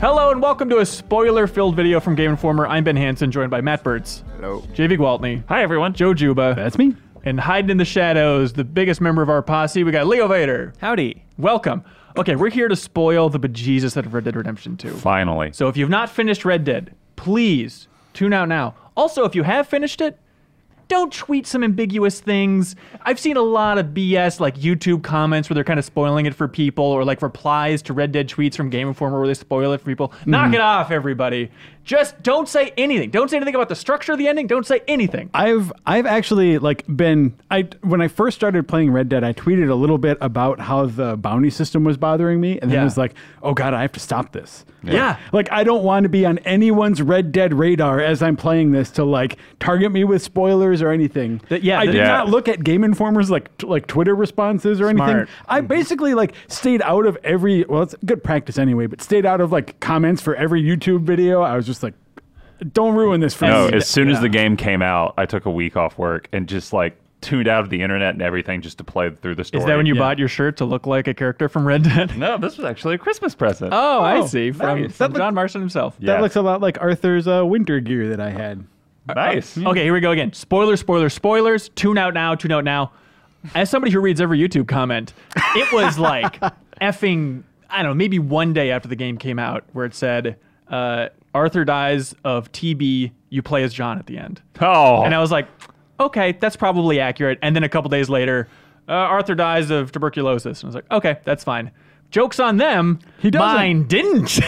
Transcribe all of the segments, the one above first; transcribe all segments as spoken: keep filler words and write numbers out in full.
Hello and welcome to a spoiler-filled video from Game Informer. I'm Ben Hansen, joined by Matt Burtz. Hello. J V Gwaltney. Hi, everyone. Joe Juba. That's me. And hiding in the shadows, the biggest member of our posse, we got Leo Vader. Howdy. Welcome. Okay, we're here to spoil the bejesus out of Red Dead Redemption two. Finally. So if you've not finished Red Dead, please tune out now. Also, if you have finished it, don't tweet some ambiguous things. I've seen a lot of B S, like YouTube comments where they're kind of spoiling it for people, or like replies to Red Dead tweets from Game Informer where they spoil it for people. Mm. Knock it off, everybody. Just don't say anything. Don't say anything about the structure of the ending. Don't say anything. I've I've actually like been I when I first started playing Red Dead, I tweeted a little bit about how the bounty system was bothering me, and then Yeah. I was like, oh god, I have to stop this. Yeah. yeah. Like I don't want to be on anyone's Red Dead radar as I'm playing this to like target me with spoilers or anything. That- yeah, I that- did Yeah. not look at Game Informer's like t- like Twitter responses or anything. Smart. I basically like stayed out of every well, it's good practice anyway, but stayed out of like comments for every YouTube video. I was just like, don't ruin this for No, me. as soon as Yeah. the game came out, I took a week off work and just like tuned out of the internet and everything just to play through the story. Is that when you Yeah. bought your shirt to look like a character from Red Dead? No, this was actually a Christmas present. Oh, I Oh, see. From, nice. from That John Marston himself. Yeah. That looks a lot like Arthur's uh, winter gear that I had. Nice. Okay, here we go again. Spoilers, spoilers, spoilers. Tune out now, tune out now. As somebody who reads every YouTube comment, it was like effing, I don't know, maybe one day after the game came out where it said, uh, Arthur dies of T B, you play as John at the end. Oh. And I was like, okay, that's probably accurate. And then a couple days later, uh, Arthur dies of tuberculosis. And I was like, okay, that's fine. Joke's on them. He doesn't. Mine didn't. So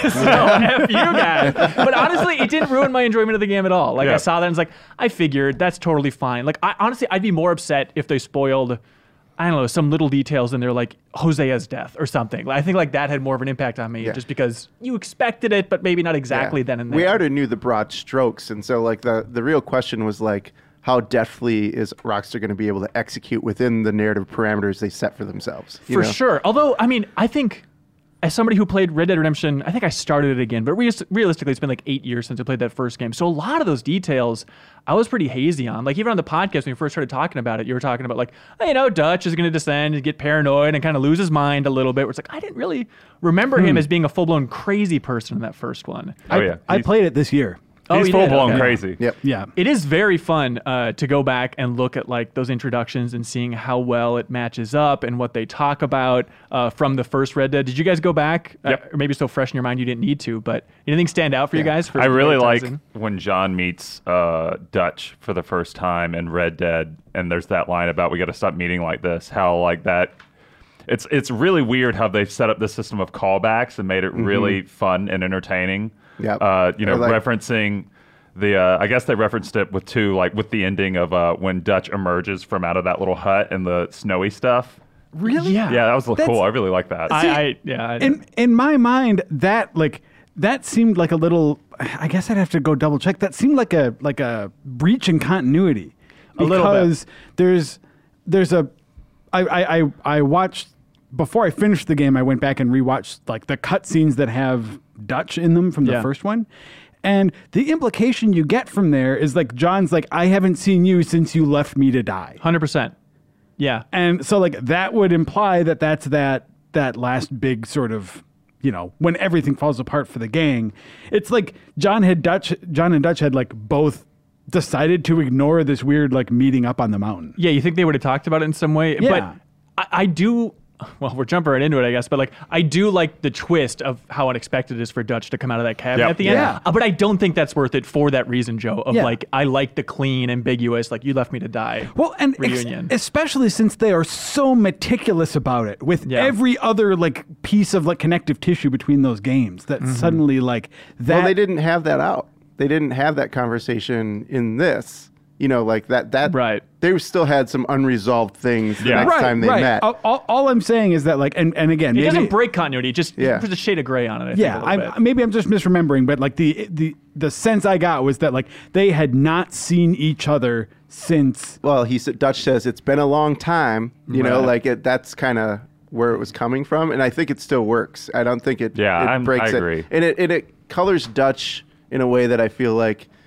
F you guys. But honestly, it didn't ruin my enjoyment of the game at all. Like Yeah. I saw that and was like, I figured that's totally fine. Like I honestly, I'd be more upset if they spoiled, I don't know, some little details in there like Hosea's death or something. I think like that had more of an impact on me Yeah. just because you expected it, but maybe not exactly Yeah. then and there. We already knew the broad strokes, and so like the the real question was like, how deftly is Rockstar going to be able to execute within the narrative parameters they set for themselves? you For know? sure. Although, I mean, I think as somebody who played Red Dead Redemption, I think I started it again, but re- realistically, it's been like eight years since I played that first game. So a lot of those details, I was pretty hazy on. Like even on the podcast, when we first started talking about it, you were talking about like, hey, you know, Dutch is going to descend and get paranoid and kind of lose his mind a little bit. Where it's like, I didn't really remember him as being a full-blown crazy person in that first one. Oh, yeah. I He's- played it this year. Oh, He's you full did? blown Okay. crazy. Yep. Yeah. It is very fun uh, to go back and look at like those introductions and seeing how well it matches up and what they talk about uh, from the first Red Dead. Did you guys go back? Yep. Uh, or maybe still fresh in your mind, you didn't need to, but anything stand out for you Yeah. guys? For I really like advertising? when John meets uh, Dutch for the first time in Red Dead, and there's that line about we got to stop meeting like this. How like that, it's it's really weird how they've set up this system of callbacks and made it really fun and entertaining. Yep. Uh, you know, Or, like- referencing the uh, I guess they referenced it with two like with the ending of uh, when Dutch emerges from out of that little hut and the snowy stuff. Really? Yeah. Yeah, that was That's- cool. I really like that. I, I yeah. I, In in my mind, that like that seemed like a little. I guess I'd have to go double check. That seemed like a like a breach in continuity. A little bit. Because there's there's a I I I, I watched before I finished the game. I went back and rewatched like the cutscenes that have Dutch in them from the Yeah. first one. And the implication you get from there is like John's like, I haven't seen you since you left me to die. one hundred percent. Yeah. And so like that would imply that that's that that last big sort of, you know, when everything falls apart for the gang. It's like John had Dutch John and Dutch had like both decided to ignore this weird like meeting up on the mountain. Yeah, you think they would have talked about it in some way? Yeah. But I, I do, well, we're jumping right into it, I guess, but like, I do like the twist of how unexpected it is for Dutch to come out of that cabin Yep. at the end. Yeah. Uh, but I don't think that's worth it for that reason, Joe, of Yeah. like, I like the clean, ambiguous, like, you left me to die. Well, and ex- Reunion. especially since they are so meticulous about it with Yeah. every other like piece of like connective tissue between those games that suddenly like that Well, they didn't have that out. They didn't have that conversation in this. You know, like that. That Right. They still had some unresolved things the Yeah. next right, time they right. met. All, all, all I'm saying is that like and, and again It maybe, doesn't break continuity, it just Yeah. puts a shade of gray on it, I think, yeah, a little I, bit. maybe I'm just misremembering, but like the the the sense I got was that like they had not seen each other since. Well, he said Dutch says it's been a long time. You know, Right. like it. That's kind of where it was coming from, and I think it still works. I don't think it. Yeah, it I'm- breaks I it. agree. and it and it colors Dutch in a way that I feel like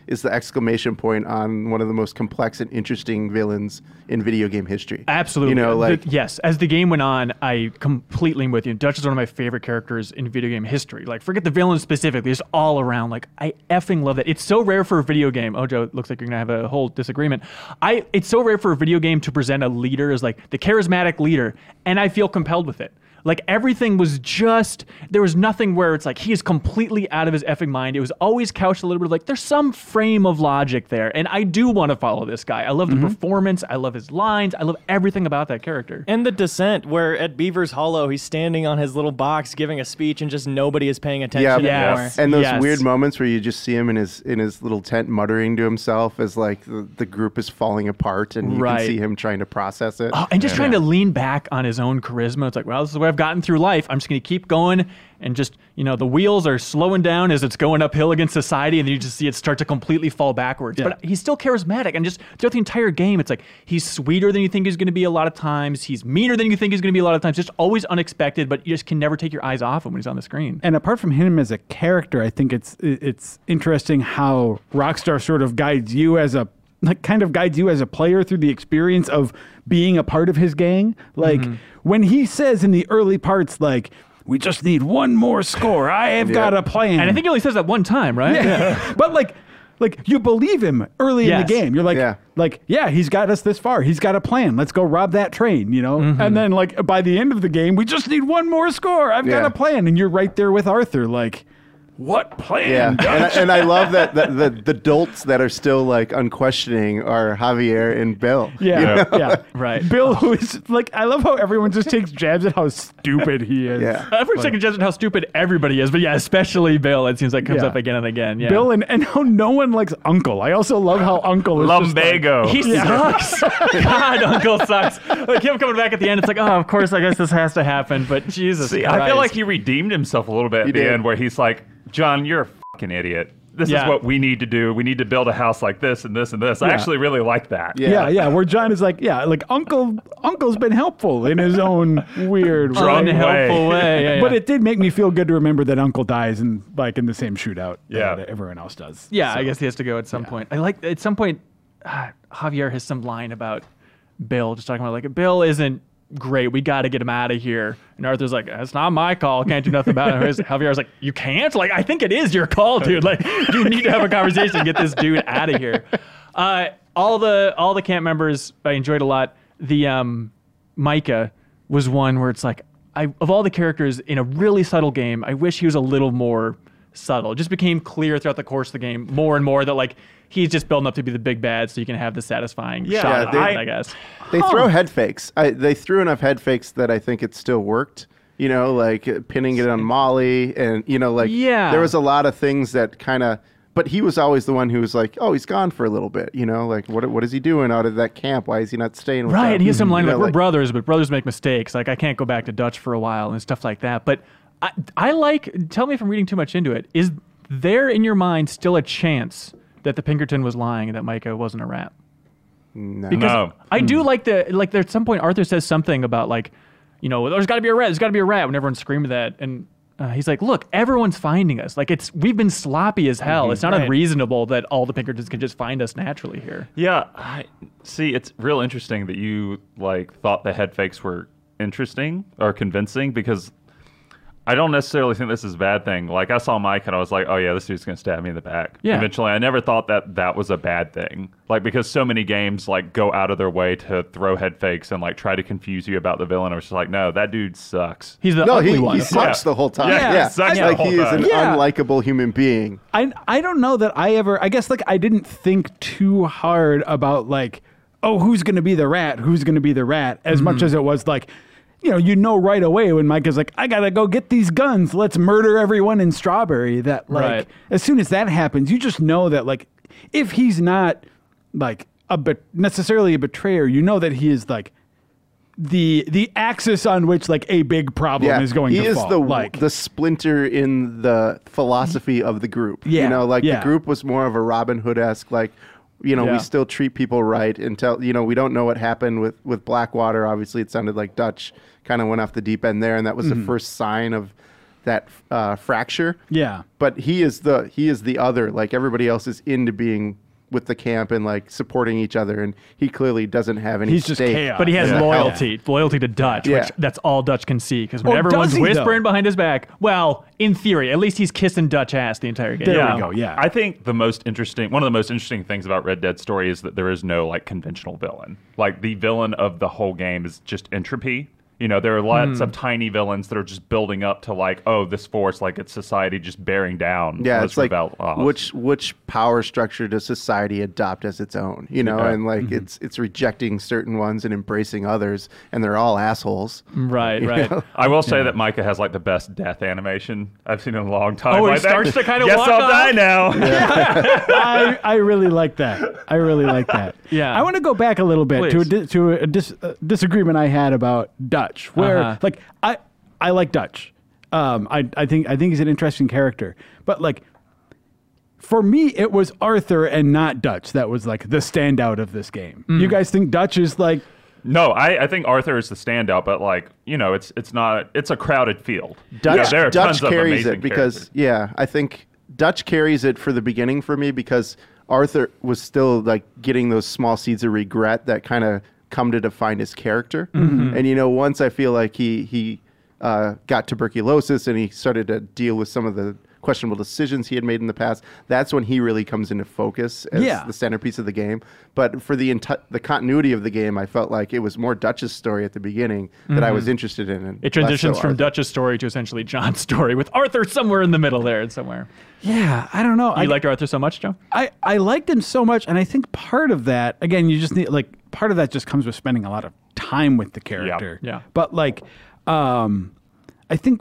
is the exclamation point on one of the most complex and interesting villains in video game history. Absolutely. You know, The- like yes, as the game went on, I completely am with you. Dutch is one of my favorite characters in video game history. Like, forget the villain specifically, just all around. Like, I effing love that. It's so rare for a video game. Oh, Joe, it looks like you're gonna have a whole disagreement. I. It's so rare for a video game to present a leader as like the charismatic leader, and I feel compelled with it. Like, everything was just, there was nothing where it's like, he is completely out of his effing mind. It was always couched a little bit of like, there's some frame of logic there. And I do want to follow this guy. I love the Mm-hmm. performance. I love his lines. I love everything about that character. And the Descent, where at Beaver's Hollow, he's standing on his little box giving a speech and just nobody is paying attention yeah, anymore. Yes. and those Yes. weird moments where you just see him in his in his little tent muttering to himself as like the, the group is falling apart, and you Right. can see him trying to process it. Oh, and just trying to lean back on his own charisma. It's like, well, this is the way I've gotten through life. I'm just going to keep going, and just, you know, the wheels are slowing down as it's going uphill against society, and then you just see it start to completely fall backwards. Yeah. But he's still charismatic, and just throughout the entire game, it's like he's sweeter than you think he's going to be a lot of times. He's meaner than you think he's going to be a lot of times. Just always unexpected, but you just can never take your eyes off him when he's on the screen. And apart from him as a character, I think it's it's interesting how Rockstar sort of guides you as a like kind of guides you as a player through the experience of being a part of his gang. Like when he says in the early parts, like, we just need one more score. I have got a plan. And I think he only says that one time, right? yeah. but like like you believe him early in Yes. the game. You're like, Yeah. like, yeah, he's got us this far. He's got a plan. Let's go rob that train, you know? And then like by the end of the game, we just need one more score. I've got Yeah. a plan. And you're right there with Arthur, like, what plan? Yeah, and I, and I love that, that the the dolts that are still like unquestioning are Javier and Bill. Yeah, yeah, Right. Bill, who is like, I love how everyone just takes jabs at how stupid he is. Yeah. Every second judging how stupid everybody is, but yeah, especially Bill. It seems like comes Yeah. up again and again. Yeah. Bill and, and how no one likes Uncle. I also love how Uncle is just like- Lumbago. He sucks. God, Uncle sucks. Like him coming back at the end, it's like, oh, of course, I guess this has to happen. But Jesus, See, Christ. I feel like he redeemed himself a little bit at He the did. end, where he's like, John, you're a fucking idiot. This Yeah. is what we need to do. We need to build a house like this and this and this. I Yeah. actually really like that. Yeah. Yeah, yeah, where John is like, yeah, like Uncle Uncle's been helpful in his own weird way. Drunk unhelpful way. way. Yeah, yeah. But it did make me feel good to remember that Uncle dies in like in the same shootout Yeah. that everyone else does. yeah, So, I guess he has to go at some point. I like at some point, uh, Javier has some line about Bill, just talking about like, Bill isn't great. We got to get him out of here. And Arthur's like, that's not my call. Can't do nothing about it. Javier's like, you can't? Like, I think it is your call, dude. Like, you need to have a conversation and get this dude out of here. Uh, all the all the camp members I enjoyed a lot. The um, Micah was one where it's like, I of all the characters in a really subtle game, I wish he was a little more subtle. It just became clear throughout the course of the game more and more that like he's just building up to be the big bad, so you can have the satisfying Yeah, shot Yeah, at they- the end, I guess. They throw head fakes. I, they threw enough head fakes that I think it still worked. You know, like uh, pinning it on Molly, and you know, like Yeah. there was a lot of things that kind of. But he was always the one who was like, "Oh, he's gone for a little bit." You know, like what what is he doing out of that camp? Why is he not staying with Right, them? and he has some line You like, know, we're brothers, but brothers make mistakes. Like, I can't go back to Dutch for a while and stuff like that. But I, I like, tell me if I'm reading too much into it. Is there in your mind still a chance that the Pinkerton was lying and that Micah wasn't a rat? No. Because No. I do like the, like, there at some point Arthur says something about, like, you know, there's got to be a rat, there's got to be a rat, when everyone's screaming that. And uh, he's like, look, everyone's finding us. Like, it's, we've been sloppy as hell. It's not Right. unreasonable that all the Pinkertons can just find us naturally here. Yeah, I see. It's real interesting that you like thought the head fakes were interesting or convincing, because I don't necessarily think this is a bad thing. Like, I saw Mike and I was like, oh yeah, this dude's gonna stab me in the back. Yeah. Eventually, I never thought that that was a bad thing. Like, because so many games like go out of their way to throw head fakes and like try to confuse you about the villain. I was just like, no, that dude sucks. He's the No, ugly he, one. he sucks Yeah. the whole time. Yeah, Yeah, he sucks the like whole he is time. an Yeah. unlikable human being. I I don't know that I ever I guess like I didn't think too hard about like, oh, who's gonna be the rat, who's gonna be the rat, as much as it was like, you know, you know right away when Mike is like, I gotta go get these guns, let's murder everyone in Strawberry. That like Right. as soon as that happens, you just know that like if he's not like a bet necessarily a betrayer, you know that he is like the the axis on which like a big problem Yeah, is going he to is fall. the like the splinter in the philosophy of the group. Yeah, you know, like yeah. the group was more of a Robin Hood esque, like, you know, Yeah. we still treat people right until, you know, we don't know what happened with with Blackwater. Obviously, it sounded like Dutch kind of went off the deep end there, and that was Mm-hmm. the first sign of that uh, fracture. Yeah. But he is the he is the other. Like everybody else is into being with the camp and like supporting each other, and he clearly doesn't have any He's just stake. chaos. But he has Yeah. loyalty, loyalty to Dutch, Yeah. which that's all Dutch can see. Because Oh, when everyone's does he, whispering though? behind his back, well, in theory, at least he's kissing Dutch ass the entire game. There yeah. we go, yeah. I think the most interesting, one of the most interesting things about Red Dead story is that there is no like conventional villain. Like the villain of the whole game is just entropy. You know, there are lots of tiny villains that are just building up to like, oh, this force, like it's society just bearing down. Yeah, on it's this like rebel- uh, which which power structure does society adopt as its own? You know, Yeah. and like it's it's rejecting certain ones and embracing others, and they're all assholes. Right, You right. know? I will say that Micah has like the best death animation I've seen in a long time. Oh, he Like that- starts to kind of Guess walk I'll off? die now. I, I really like that. I really like that. Yeah. I want to go back a little bit to a, Please. di- to a dis- uh, disagreement I had about Dutch, where Uh-huh. like I I like Dutch. Um, I I think I think he's an interesting character, but like for me, it was Arthur and not Dutch that was like the standout of this game. Mm. You guys think Dutch is like No, I, I think Arthur is the standout, but like you know, it's it's not it's a crowded field. Dutch, You know, there are Dutch tons of carries amazing it because characters. yeah, I think Dutch carries it for the beginning for me because Arthur was still like getting those small seeds of regret that kind of come to define his character. Mm-hmm. And you know, once I feel like he he uh, got tuberculosis and he started to deal with some of the questionable decisions he had made in the past, that's when he really comes into focus as Yeah. the centerpiece of the game. But for the enti- the continuity of the game, I felt like it was more Dutch's story at the beginning that I was interested in. And It less transitions so from Arthur. Dutch's story to essentially John's story, with Arthur somewhere in the middle there and somewhere. yeah, I don't know. You I liked Arthur so much, Joe? I, I liked him so much, and I think part of that, again, you just need like part of that just comes with spending a lot of time with the character. Yeah. But like, um, I think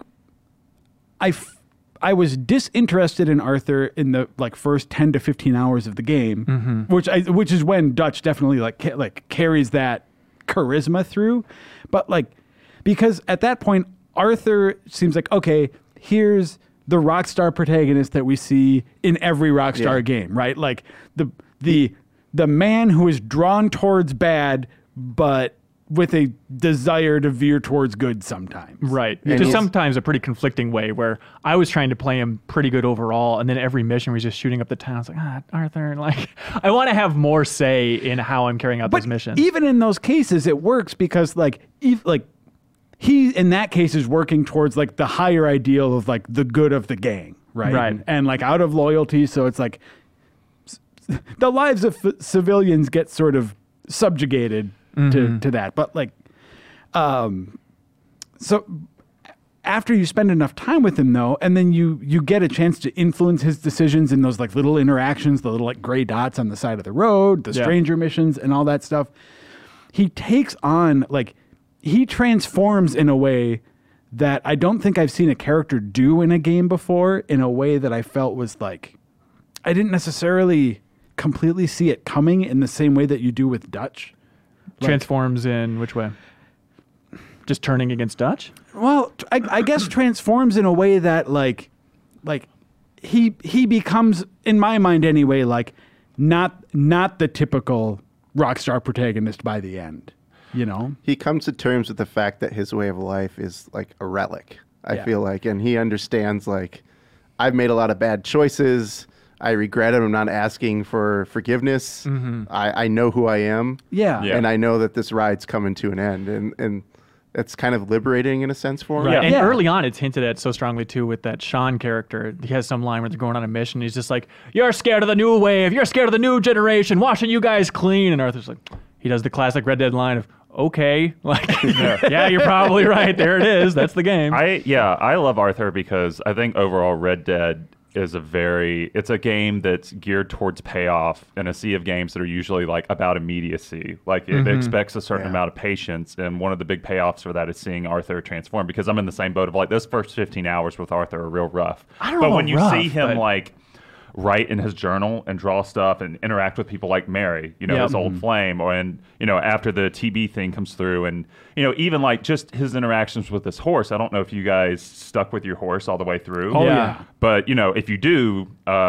I f- I was disinterested in Arthur in the like first ten to fifteen hours of the game, Mm-hmm. which I which is when Dutch definitely like ca- like carries that charisma through. But like, because at that point, Arthur seems like, okay, here's the Rockstar protagonist that we see in every Rockstar Yeah. game, right? Like the the the man who is drawn towards bad, but with a desire to veer towards good sometimes. Right. And Just he's- sometimes a pretty conflicting way where I was trying to play him pretty good overall, and then every mission was just shooting up the town. It's like, ah, Arthur, and like, I want to have more say in how I'm carrying out But those missions. even in those cases, it works because like ev- like he in that case is working towards like the higher ideal of like the good of the gang, right? Right. And, and, like out of loyalty, so it's like s- the lives of f- civilians get sort of subjugated to to that. But like, um, so after you spend enough time with him though, and then you you get a chance to influence his decisions in those like little interactions, the little like gray dots on the side of the road, the Yeah. stranger missions and all that stuff. He takes on like he transforms in a way that I don't think I've seen a character do in a game before, in a way that I felt was like I didn't necessarily completely see it coming in the same way that you do with Dutch. Like- Transforms in which way? Just turning against Dutch? Well, tr- I, I guess transforms in a way that like, like he he becomes, in my mind anyway, like not not the typical Rockstar protagonist by the end. You know? He comes to terms with the fact that his way of life is like a relic. I Yeah. feel like, and he understands like I've made a lot of bad choices. I regret it. I'm not asking for forgiveness. I, I know who I am. Yeah. Yeah. And I know that this ride's coming to an end, and and it's kind of liberating in a sense for him. Right. And Yeah. early on, it's hinted at so strongly too with that Sean character. He has some line where they're going on a mission. He's just like, "You're scared of the new wave. You're scared of the new generation. Washing you guys clean." And Arthur's like, he does the classic Red Dead line of, "Okay, like, yeah, you're probably right. There it is. That's the game." I yeah, I love Arthur because I think overall Red Dead is a very it's a game that's geared towards payoff in a sea of games that are usually like about immediacy. Like it expects a certain Yeah. amount of patience, and one of the big payoffs for that is seeing Arthur transform. Because I'm in the same boat of like those first fifteen hours with Arthur are real rough. I don't but know when you rough, see him but- like write in his journal and draw stuff and interact with people like Mary, you know, Yep. his old flame, or and you know after the T B thing comes through, and you know even like just his interactions with this horse. I don't know if you guys stuck with your horse all the way through. Oh, Yeah. yeah. But you know, if you do, uh,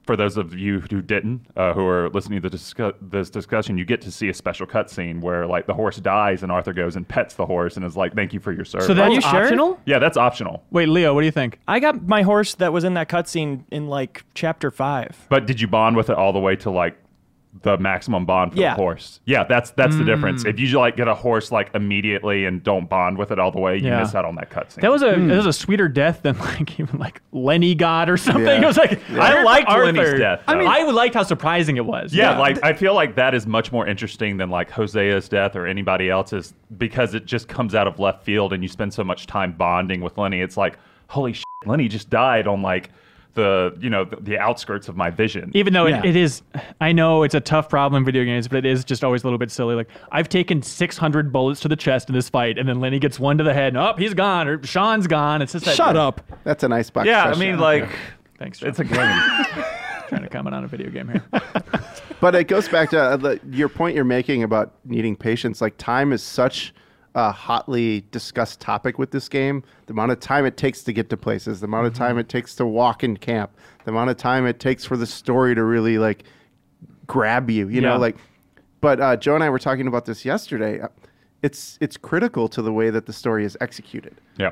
for those of you who didn't, uh, who are listening to discuss- this discussion, you get to see a special cutscene where like the horse dies and Arthur goes and pets the horse and is like, "Thank you for your service." So that's Are you sure? optional? yeah, that's optional. Wait, Leo, what do you think? I got my horse that was in that cutscene in like chapter five. But did you bond with it all the way to like the maximum bond for Yeah. the horse? Yeah, that's that's the difference. If you like get a horse like immediately and don't bond with it all the way, you Yeah. miss out on that cutscene. That was a that was a sweeter death than like even like Lenny got or something. Yeah. It was like I liked Arthur. Lenny's death, I mean, though. I liked how surprising it was. Yeah, like I feel like that is much more interesting than like Hosea's death or anybody else's because it just comes out of left field and you spend so much time bonding with Lenny. It's like, holy shit, Lenny just died on like the you know the, the outskirts of my vision. Even though Yeah. it, it is, I know it's a tough problem in video games, but it is just always a little bit silly. Like, I've taken six hundred bullets to the chest in this fight, and then Lenny gets one to the head, and oh, he's gone, or Sean's gone. It's just that. Shut up. That's an icebox. yeah, I session. mean like Thanks, Sean. it's a game. Trying to comment on a video game here. But it goes back to uh, the, your point you're making about needing patience. Like, time is such a hotly discussed topic with this game. The amount of time it takes to get to places, the amount of time it takes to walk in camp, the amount of time it takes for the story to really like grab you. You Yeah. know, like. But uh, Joe and I were talking about this yesterday. Uh, It's it's critical to the way that the story is executed. Yeah.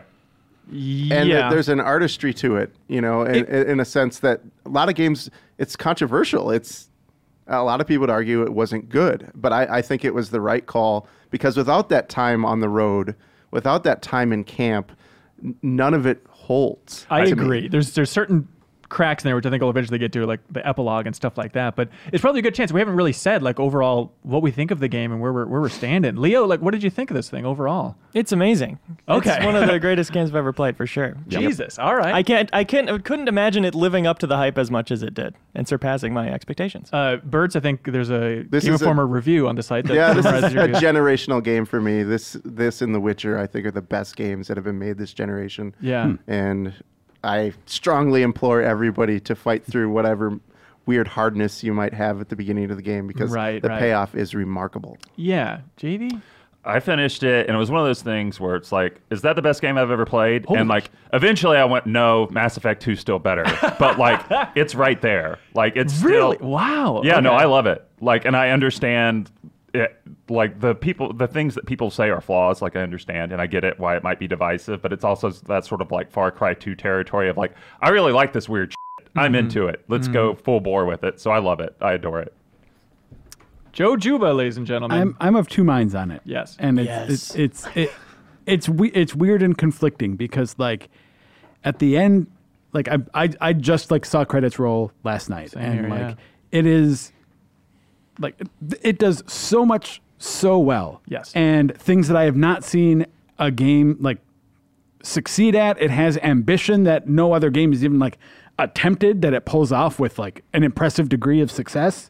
And yeah. that there's an artistry to it, you know, in, in a sense that a lot of games, it's controversial. It's a lot of people would argue it wasn't good, but I, I think it was the right call because without that time on the road, without that time in camp, n- none of it holds. I to me. agree. There's there's certain cracks in there, which I think we'll eventually get to, like the epilogue and stuff like that. But it's probably a good chance. We haven't really said like overall what we think of the game and where we're where we're standing. Leo, like, what did you think of this thing overall? It's amazing. Okay. It's one of the greatest games I've ever played for sure. Jesus, all right. I can't I can't I couldn't imagine it living up to the hype as much as it did and surpassing my expectations. uh, Birds, I think there's a This Game is a- Informer review on the site. That Yeah, this is summarizes your a views. generational game for me. This this and The Witcher, I think, are the best games that have been made this generation. Yeah. And I strongly implore everybody to fight through whatever weird hardness you might have at the beginning of the game because Right, the right. payoff is remarkable. Yeah. J V? I finished it, and it was one of those things where it's like, is that the best game I've ever played? Holy and like, eventually, I went, no, Mass Effect two is still better. But like, it's right there. Like, it's Really? still. Wow. Yeah, no, Okay. I love it. Like, and I understand it. Like the people, the things that people say are flaws. Like, I understand, and I get it why it might be divisive. But it's also that sort of like Far Cry two territory of like, I really like this weird shit. I'm Mm-hmm. into it. Let's go full bore with it. So I love it. I adore it. Joe Juba, ladies and gentlemen. I'm I'm of two minds on it. Yes. and it's Yes. it's it's it, it's we, it's weird and conflicting because like at the end, like I I, I just like saw credits roll last night, Same and here, like yeah. it is like it- it does so much so well. Yes. and things that I have not seen a game like succeed at. It has ambition that no other game has even like attempted that it pulls off with like an impressive degree of success.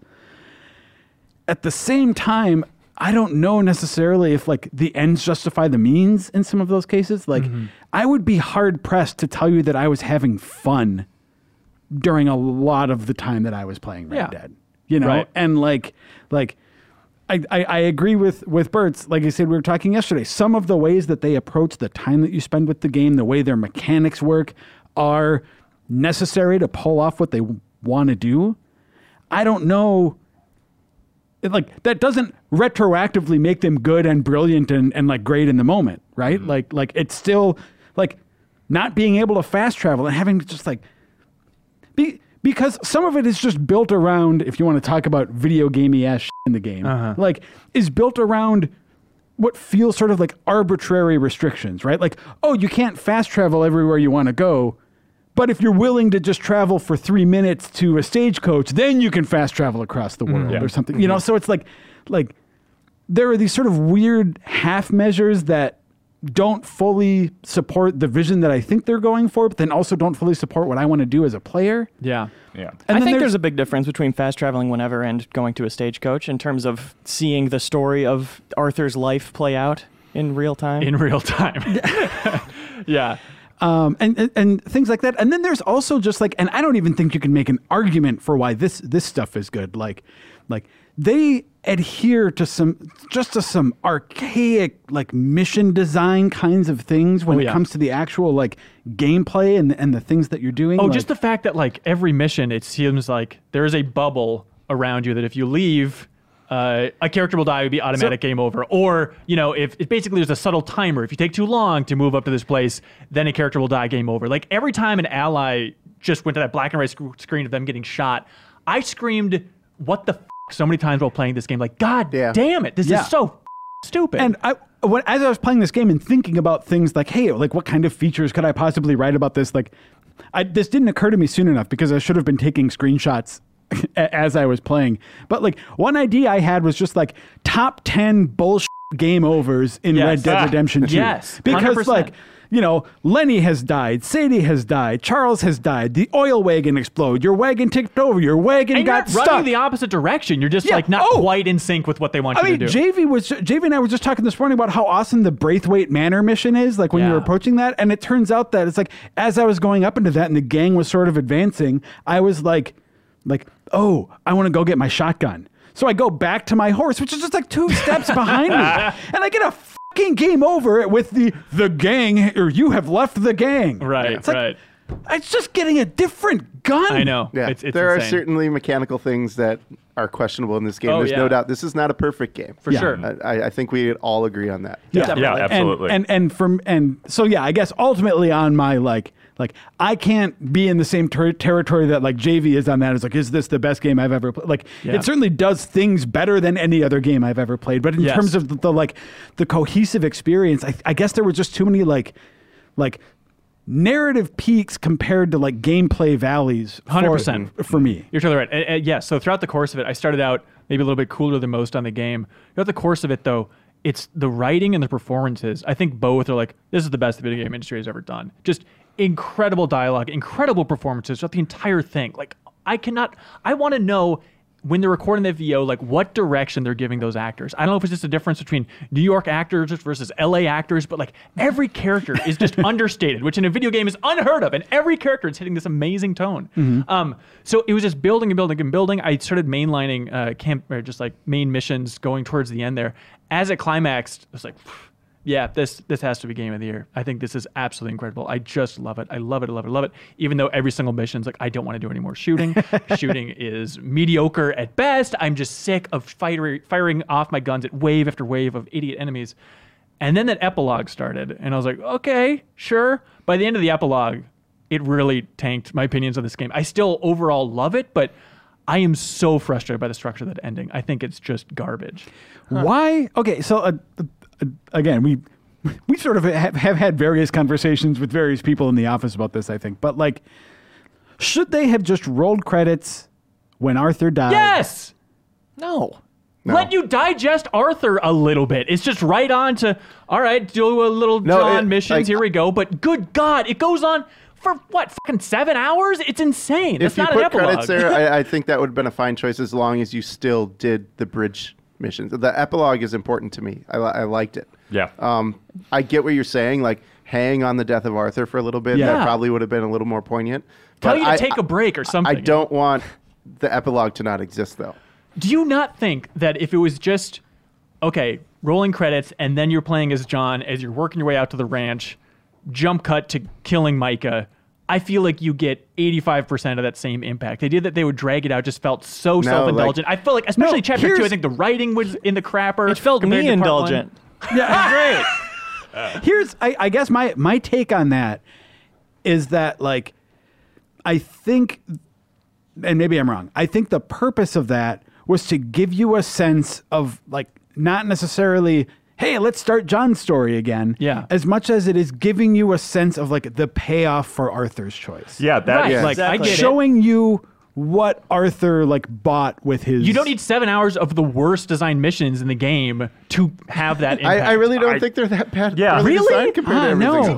At the same time, I don't know necessarily if like the ends justify the means in some of those cases. Like I would be hard pressed to tell you that I was having fun during a lot of the time that I was playing Red Yeah. Dead. You know, Right. and like like I, I, I agree with with Bert's. Like I said, we were talking yesterday. Some of the ways that they approach the time that you spend with the game, the way their mechanics work, are necessary to pull off what they want to do. I don't know. It, like that doesn't retroactively make them good and brilliant and, and like great in the moment, right? Like like it's still like not being able to fast travel and having to just like be because some of it is just built around, if you want to talk about video gamey ass shit in the game, Uh-huh. like is built around what feels sort of like arbitrary restrictions, right? Like, oh, you can't fast travel everywhere you want to go, but if you're willing to just travel for three minutes to a stagecoach, then you can fast travel across the world yeah. or something. You know, so it's like, like there are these sort of weird half measures that don't fully support the vision that I think they're going for, but then also don't fully support what I want to do as a player. Yeah. Yeah. And I then think there's- there's a big difference between fast traveling whenever and going to a stagecoach in terms of seeing the story of Arthur's life play out in real time. In real time. yeah. um, and, and and things like that. And then there's also just like, and I don't even think you can make an argument for why this this stuff is good. Like, like they adhere to some just to some archaic like mission design kinds of things when Oh, it yeah. comes to the actual like gameplay and and the things that you're doing. Oh, like, just the fact that like every mission, it seems like there is a bubble around you that if you leave, uh, a character will die, it would be automatic So- game over. Or, you know, if it basically there's a subtle timer. If you take too long to move up to this place, then a character will die, game over. Like every time an ally just went to that black and white sc- screen of them getting shot, I screamed, what the f-? So many times while playing this game. Like, God Yeah. damn it, this Yeah. is so f- stupid. And I, when, as I was playing this game and thinking about things like, hey, like what kind of features could I possibly write about this? Like, I, this didn't occur to me soon enough because I should have been taking screenshots as I was playing. But like one idea I had was just like top ten bullshit game overs in Yes. Red Dead Ah, Redemption two. yes, because one hundred percent. like, you know, Lenny has died, Sadie has died, Charles has died, the oil wagon exploded, your wagon tipped over, your wagon and you're got not running stuck. the opposite direction. You're just Yeah. like not Oh. quite in sync with what they want I you mean, to do. J V was J V and I were just talking this morning about how awesome the Braithwaite Manor mission is. Like when you Yeah. were approaching that, and it turns out that it's like as I was going up into that, and the gang was sort of advancing, I was like, like, oh, I want to go get my shotgun. So I go back to my horse, which is just like two steps behind me, and I get a fucking game over with the the gang, or you have left the gang. Right, It's like, right. It's just getting a different gun. I know. Yeah, It's, it's there insane. are certainly mechanical things that are questionable in this game. Oh, There's yeah. no doubt. This is not a perfect game. For Yeah. sure. I, I think we all agree on that. Yeah, Yeah, absolutely. And, and and from and so yeah, I guess ultimately on my like like I can't be in the same ter- territory that like J V is on. That it's like, is this the best game I've ever played? Like Yeah. it certainly does things better than any other game I've ever played. But in Yes. terms of the, the like the cohesive experience, I, I guess there were just too many like like narrative peaks compared to like gameplay valleys. one hundred for- percent. for me. You're totally right. And, and yeah, so throughout the course of it, I started out maybe a little bit cooler than most on the game. Throughout the course of it, though, it's the writing and the performances. I think both are like, this is the best the video game industry has ever done. Just incredible dialogue, incredible performances throughout the entire thing. Like, I cannot, I want to know when they're recording the V O, like what direction they're giving those actors. I don't know if it's just a difference between New York actors versus L A actors, but like every character is just understated, which in a video game is unheard of. And every character is hitting this amazing tone. Um, so it was just building and building and building. I started mainlining uh, camp or just like main missions going towards the end there. As it climaxed, I was like, yeah, this this has to be game of the year. I think this is absolutely incredible. I just love it. I love it. I love it. I love it. Even though every single mission's like, I don't want to do any more shooting. Shooting is mediocre at best. I'm just sick of firing firing off my guns at wave after wave of idiot enemies. And then that epilogue started, and I was like, okay, sure. By the end of the epilogue, it really tanked my opinions on this game. I still overall love it, but I am so frustrated by the structure of that ending. I think it's just garbage. Why? Okay, so uh, uh, again, we we sort of have, have had various conversations with various people in the office about this, I think. But like, should they have just rolled credits when Arthur died? Yes! No. No. Let you digest Arthur a little bit. It's just right on to, all right, do a little No, John it- missions. like- Here we go. But good God, it goes on for what, fucking seven hours? It's insane. It's If you not put an epilogue. credits there, I, I think that would have been a fine choice as long as you still did the bridge missions. The epilogue is important to me. I, li- I liked it. Yeah. Um, I get what you're saying. Like hang on the death of Arthur for a little bit. Yeah. That probably would have been a little more poignant. Tell But you to I- take a break or something. I don't want the epilogue to not exist though. Do you not think that if it was just, okay, rolling credits and then you're playing as John as you're working your way out to the ranch, jump cut to killing Micah, I feel like you get eighty-five percent of that same impact. The idea that they would drag it out just felt so self-indulgent. I feel like, especially No, chapter two, I here's- think the writing was in the crapper. It felt compared me to part one. indulgent. Yeah, great. Here's, I, I guess my my take on that is that like, I think, and maybe I'm wrong. I think the purpose of that was to give you a sense of like not necessarily, hey, let's start John's story again. Yeah. As much as it is giving you a sense of like the payoff for Arthur's choice. Yeah, that Right, is like I exactly. get it. Showing you what Arthur like bought with his. You don't need seven hours of the worst designed missions in the game to have that I, impact. I really don't I- think they're that bad. Yeah. poorly Really? designed compared Ah, to no. everything else.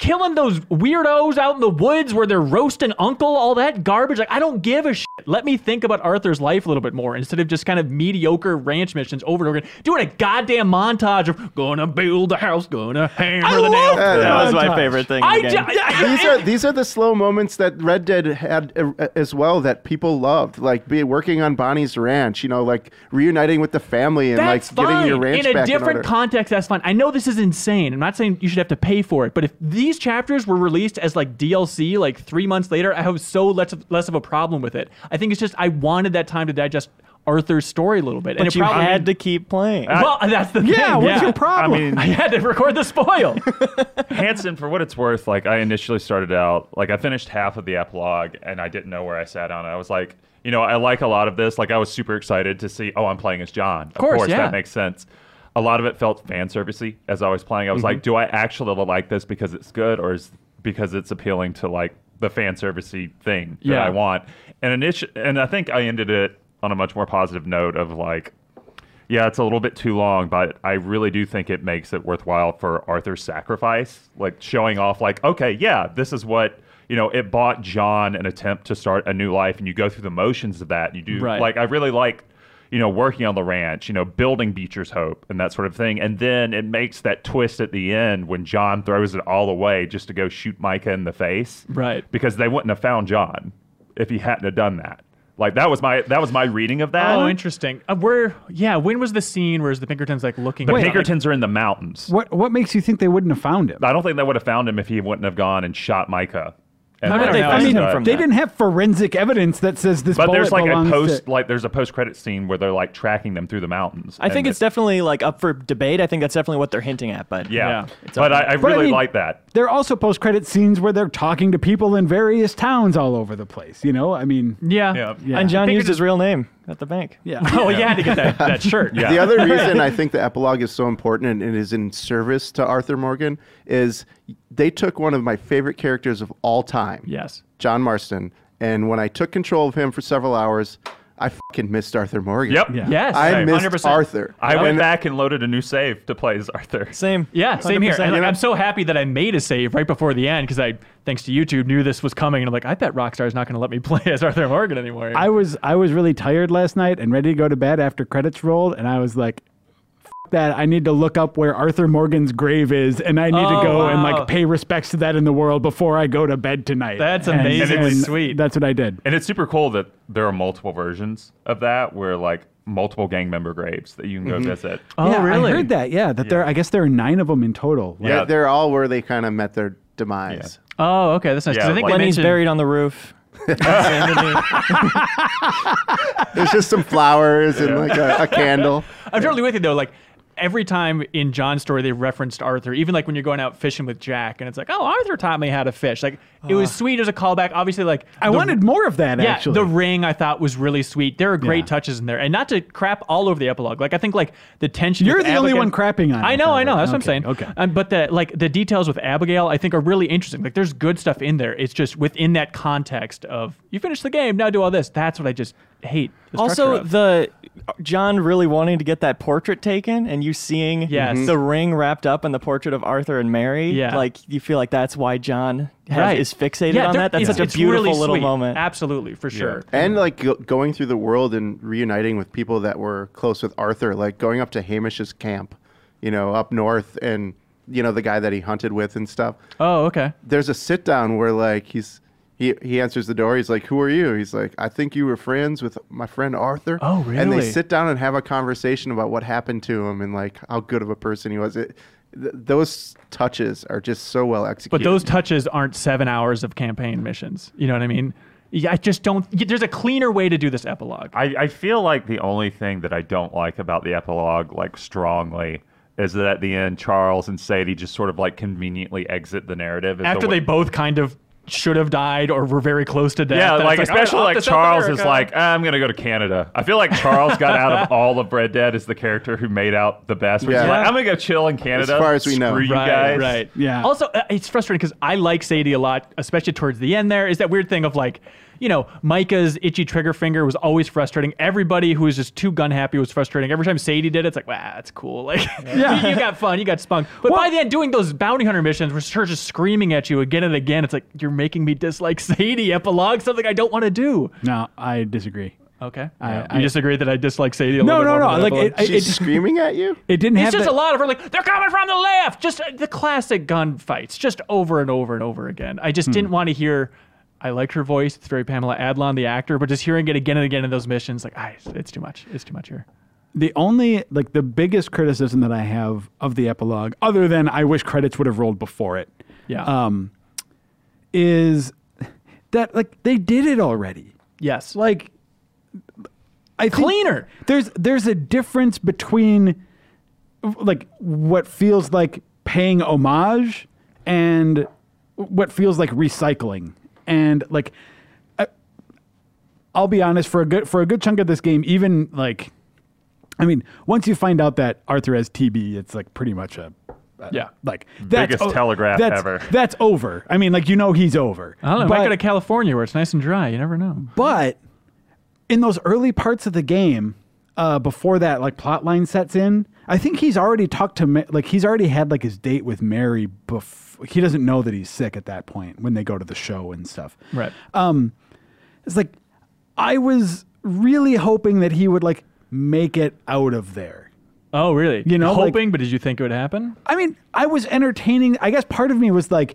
killing those weirdos out in the woods where they're roasting Uncle, all that garbage. Like, I don't give a shit. Let me think about Arthur's life a little bit more instead of just kind of mediocre ranch missions over and over again. Doing a goddamn montage of gonna build a house, gonna hammer I the nail. love that That was my montage. favorite thing. in I the ju- game. these are these are the slow moments that Red Dead had uh, as well that people loved, like be working on Bonnie's ranch, you know, like reuniting with the family and That's like fine. getting your ranch in a back different order. context, that's fine. I know this is insane. I'm not saying you should have to pay for it, but if these chapters were released as like D L C like three months later, I have so less of, less of a problem with it. I think it's just I wanted that time to digest Arthur's story a little bit, and But it you probably had to keep playing. Well, that's the thing. Yeah, what's your problem? I mean, I had to record the spoil. Hanson, for what it's worth, like I initially started out, like I finished half of the epilogue and I didn't know where I sat on it. I was like, you know, I like a lot of this. Like I was super excited to see, oh, I'm playing as John. Of course, yeah. that makes sense. A lot of it felt fan servicey as I was playing. I was like, do I actually like this because it's good or is because it's appealing to like the fan servicey thing that Yeah. I want? And initi- and I think I ended it on a much more positive note of like, yeah, it's a little bit too long, but I really do think it makes it worthwhile for Arthur's sacrifice, like showing off like, okay, yeah, this is what, you know, it bought John an attempt to start a new life, and you go through the motions of that. And you do, Right. like, I really like, you know, working on the ranch, you know, building Beecher's Hope and that sort of thing. And then it makes that twist at the end when John throws it all away just to go shoot Micah in the face. Right. Because they wouldn't have found John if he hadn't have done that. Like that was my that was my reading of that. Oh, interesting. Uh, where? Yeah. When was the scene where the Pinkertons like looking? The at Pinkertons are in the mountains. what what makes you think they wouldn't have found him? I don't think they would have found him if he wouldn't have gone and shot Micah. And How did then- they I find mean, him from They that. didn't have forensic evidence that says this But bullet there's like a belongs post, to... like there's a post-credit scene where they're like tracking them through the mountains. I think And it's definitely like up for debate. I think that's definitely what they're hinting at. But yeah. Yeah. It's But up- I, I But I really mean- like that. There are also post-credit scenes where they're talking to people in various towns all over the place. You know, I mean, Yeah. Yeah. yeah. and John Pinkerton- used his real name at the bank. yeah. Oh, you had to get that, that shirt. Yeah. The other reason I think the epilogue is so important and it is in service to Arthur Morgan is they took one of my favorite characters of all time, Yes. John Marston, and when I took control of him for several hours, I fucking missed Arthur Morgan. Yep. Yeah. Yes. I Same. missed one hundred percent. Arthur. I went And- back and loaded a new save to play as Arthur. Same. Yeah, same here. one hundred percent. And like, You know- I'm so happy that I made a save right before the end because I, thanks to YouTube, knew this was coming. And I'm like, I bet Rockstar's not going to let me play as Arthur Morgan anymore. I was I was really tired last night and ready to go to bed after credits rolled, and I was like, F- that I need to look up where Arthur Morgan's grave is, and I need Oh, to go and wow. like pay respects to that in the world before I go to bed tonight. That's And- amazing. and Sweet. That's what I did. And it's super cool that there are multiple versions of that where like multiple gang member graves that you can go visit. oh, yeah, really? I heard that. Yeah, that there. I guess there are nine of them in total. Yeah. They're, they're all where they kind of met their demise. Oh, okay. That's nice. 'Cause Yeah, I think like- they Lenny's mentioned, buried on the roof. There's just some flowers and like a, a candle. I'm totally with you though. Like every time in John's story they referenced Arthur, even like when you're going out fishing with Jack, and it's like, oh, Arthur taught me how to fish. Like it was sweet as a callback. Obviously, like I the- wanted more of that. Yeah, actually, the ring I thought was really sweet. There are great Yeah. touches in there, and not to crap all over the epilogue. Like I think like the tension. You're with the only Abigail- one crapping on it, I know, I know. That's what I'm Okay, saying. okay. Um, but the like the details with Abigail, I think are really interesting. Like there's good stuff in there. It's just within that context of you finished the game, now do all this. That's what I just hate. The structure Also, of. the John really wanting to get that portrait taken, and you seeing Yes. Mhm. the ring wrapped up in the portrait of Arthur and Mary. Yeah. Like you feel like that's why John has, Right. is fixated yeah, on there- that. That's it's- such a it's beautiful really little sweet. moment. Absolutely, for sure. And like go- going through the world and reuniting with people that were close with Arthur, like going up to Hamish's camp, you know, up north, and you know the guy that he hunted with and stuff. Oh, okay. There's a sit down where like he's he he answers the door. He's like, "Who are you?" He's like, "I think you were friends with my friend Arthur." Oh, And they really? sit down and have a conversation about what happened to him and like how good of a person he was. It, th- those touches are just so well But executed. those touches aren't seven hours of campaign missions. You know what I mean? Yeah, I just don't. There's a cleaner way to do this epilogue. I, I feel like the only thing that I don't like about the epilogue, like strongly, is that at the end, Charles and Sadie just sort of like conveniently exit the narrative. as After the they way- both kind of should have died or were very close to death. Yeah, and like it's especially "Off like to South Charles is America." like, "Ah, I'm gonna go to Canada. I feel like Charles got out of all of Red Dead as the character who made out the best. Which Yeah. is like, I'm gonna go chill in Canada. As far as we know. Screw you right, guys. right. Yeah. Also, uh, it's frustrating because I like Sadie a lot, especially towards the end. There is that weird thing of like, you know, Micah's itchy trigger finger was always frustrating. Everybody who was just too gun happy was frustrating. Every time Sadie did it, it's like, wow, that's cool. Like, Yeah. you, you got fun, you got spunk. But Well- by the end, doing those bounty hunter missions where her just screaming at you again and again, it's like, you're making me dislike Sadie. Epilogue, something I don't want to do. No, I disagree. Okay. I- you I- disagree that I dislike Sadie a No, little bit no, more no. than Like, Epilogue? it- She's screaming at you? It didn't It's have just the- a lot of her like, they're coming from the left. Just uh, the classic gun fights, just over and over and over again. I just didn't want to hear. I liked her voice. It's very Pamela Adlon, the actor, but just hearing it again and again in those missions, like, ah, it's too much. It's too much here. The only, like, the biggest criticism that I have of the epilogue, other than I wish credits would have rolled before it, Yeah. um, is that, like, they did it already. yes. Like, I think Cleaner. There's there's a difference between, like, what feels like paying homage and what feels like recycling. And, like, I, I'll be honest, for a good for a good chunk of this game, even like, I mean, once you find out that Arthur has T B, it's like pretty much a uh, Yeah. like that's Biggest o- telegraph that's, ever. That's over. I mean, like, you know, he's over. I don't know. But- Might go to California where it's nice and dry. You never know. but in those early parts of the game, uh, before that like plot line sets in, I think he's already talked to Ma- like he's already had like his date with Mary. Before he doesn't know that he's sick at that point when they go to the show and stuff. Right. Um, it's like I was really hoping that he would like make it out of there. Oh, really? You know, like- hoping, but did you think it would happen? I mean, I was entertaining. I guess part of me was like,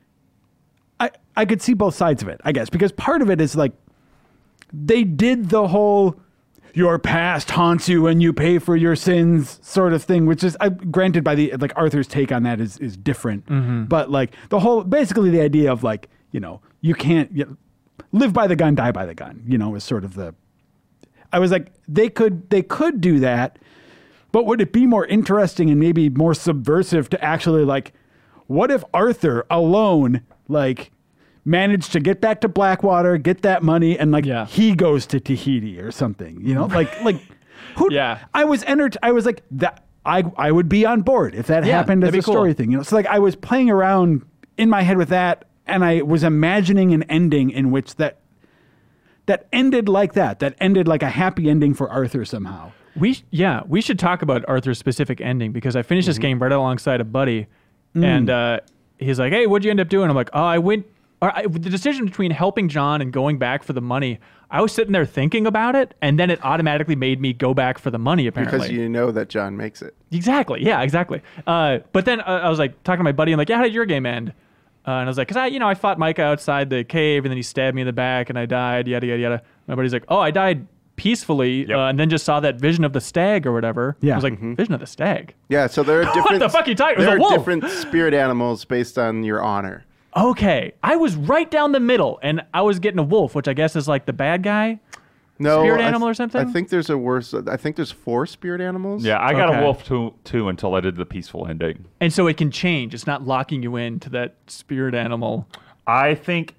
I I could see both sides of it. I guess because part of it is like, they did the whole "your past haunts you and you pay for your sins" sort of thing, which is I, granted by the like Arthur's take on that is is different, but like the whole basically the idea of like you know you can't you, live by the gun, die by the gun. You know, is sort of the. I was like they could they could do that. But would it be more interesting and maybe more subversive to actually like, what if Arthur alone like managed to get back to Blackwater, get that money, and like Yeah. he goes to Tahiti or something? You know, like like who? Yeah. I was enter- I was like that. I I would be on board if that Yeah, happened as that'd a be cool. story thing. You know, so like I was playing around in my head with that, and I was imagining an ending in which that that ended like that. That ended like a happy ending for Arthur somehow. We sh- yeah, we should talk about Arthur's specific ending because I finished this Mm-hmm. game right alongside a buddy, Mm. and uh, he's like, "Hey, what'd you end up doing?" I'm like, "Oh, I went." Or I, the decision between helping John and going back for the money, I was sitting there thinking about it, and then it automatically made me go back for the money. Apparently, Because you know that John makes it. Exactly. Yeah, exactly. Uh, but then uh, I was like talking to my buddy and like, yeah, how did your game end? Uh, and I was like, because I, you know, I fought Micah outside the cave and then he stabbed me in the back and I died, yada, yada, yada. My buddy's like, oh, I died peacefully Yep. uh, and then just saw that vision of the stag or whatever. Yeah. I was like, vision of the stag? Yeah, so there are different. the fuck you talking- it was There a are wolf. different spirit animals based on your honor. Okay. I was right down the middle and I was getting a wolf, which I guess is like the bad guy. No, Spirit I th- animal or something? I think there's a worse. I think there's four spirit animals. Yeah, I got Okay. a wolf too, too until I did the peaceful ending. And so it can change. It's not locking you into that spirit animal. I think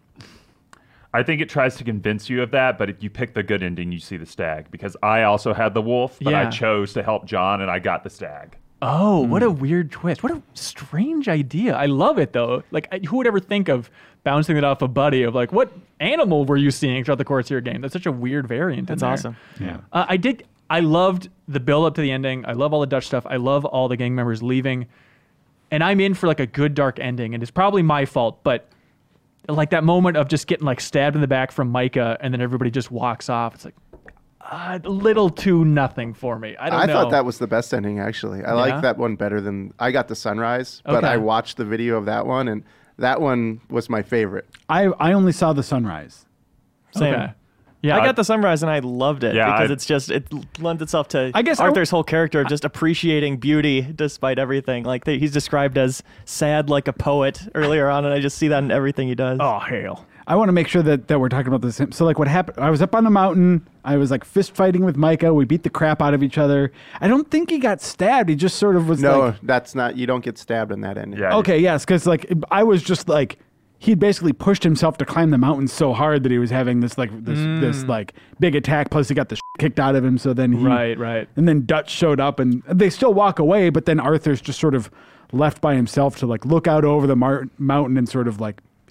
I think it tries to convince you of that, but if you pick the good ending, you see the stag. Because I also had the wolf, but I Yeah. chose to help John and I got the stag. Oh, what a weird twist. What a strange idea. I love it, though. Like, I- who would ever think of bouncing it off a buddy of, like, what animal were you seeing throughout the course of your game? That's such a weird variant. That's in there. awesome. Yeah. Uh, I did. I loved the build up to the ending. I love all the Dutch stuff. I love all the gang members leaving. And I'm in for, like, a good dark ending. And it's probably my fault, but, like, that moment of just getting, like, stabbed in the back from Micah and then everybody just walks off. It's like, uh, a little too nothing for me. I don't I know. thought that was the best ending, actually. I Yeah? like that one better than I got the sunrise, but Okay. I watched the video of that one, and that one was my favorite. I I only saw the sunrise. Same. Okay. Yeah, I got the sunrise and I loved it Yeah, because I- it's just it lends itself to I guess I- Arthur's whole character of just appreciating beauty despite everything. Like they, he's described as sad like a poet earlier on, and I just see that in everything he does. Oh, hell. I want to make sure that, that we're talking about the same. So, like, what happened? I was up on the mountain. I was like fist fighting with Micah. We beat the crap out of each other. I don't think he got stabbed. He just sort of was No, like, that's not. You don't get stabbed in that ending. Yeah. okay, yes, because like I was just like he basically pushed himself to climb the mountain so hard that he was having this like this this like big attack. Plus, he got the shit kicked out of him. So then he Right, right. And then Dutch showed up, and they still walk away. But then Arthur's just sort of left by himself to like look out over the mar- mountain and sort of like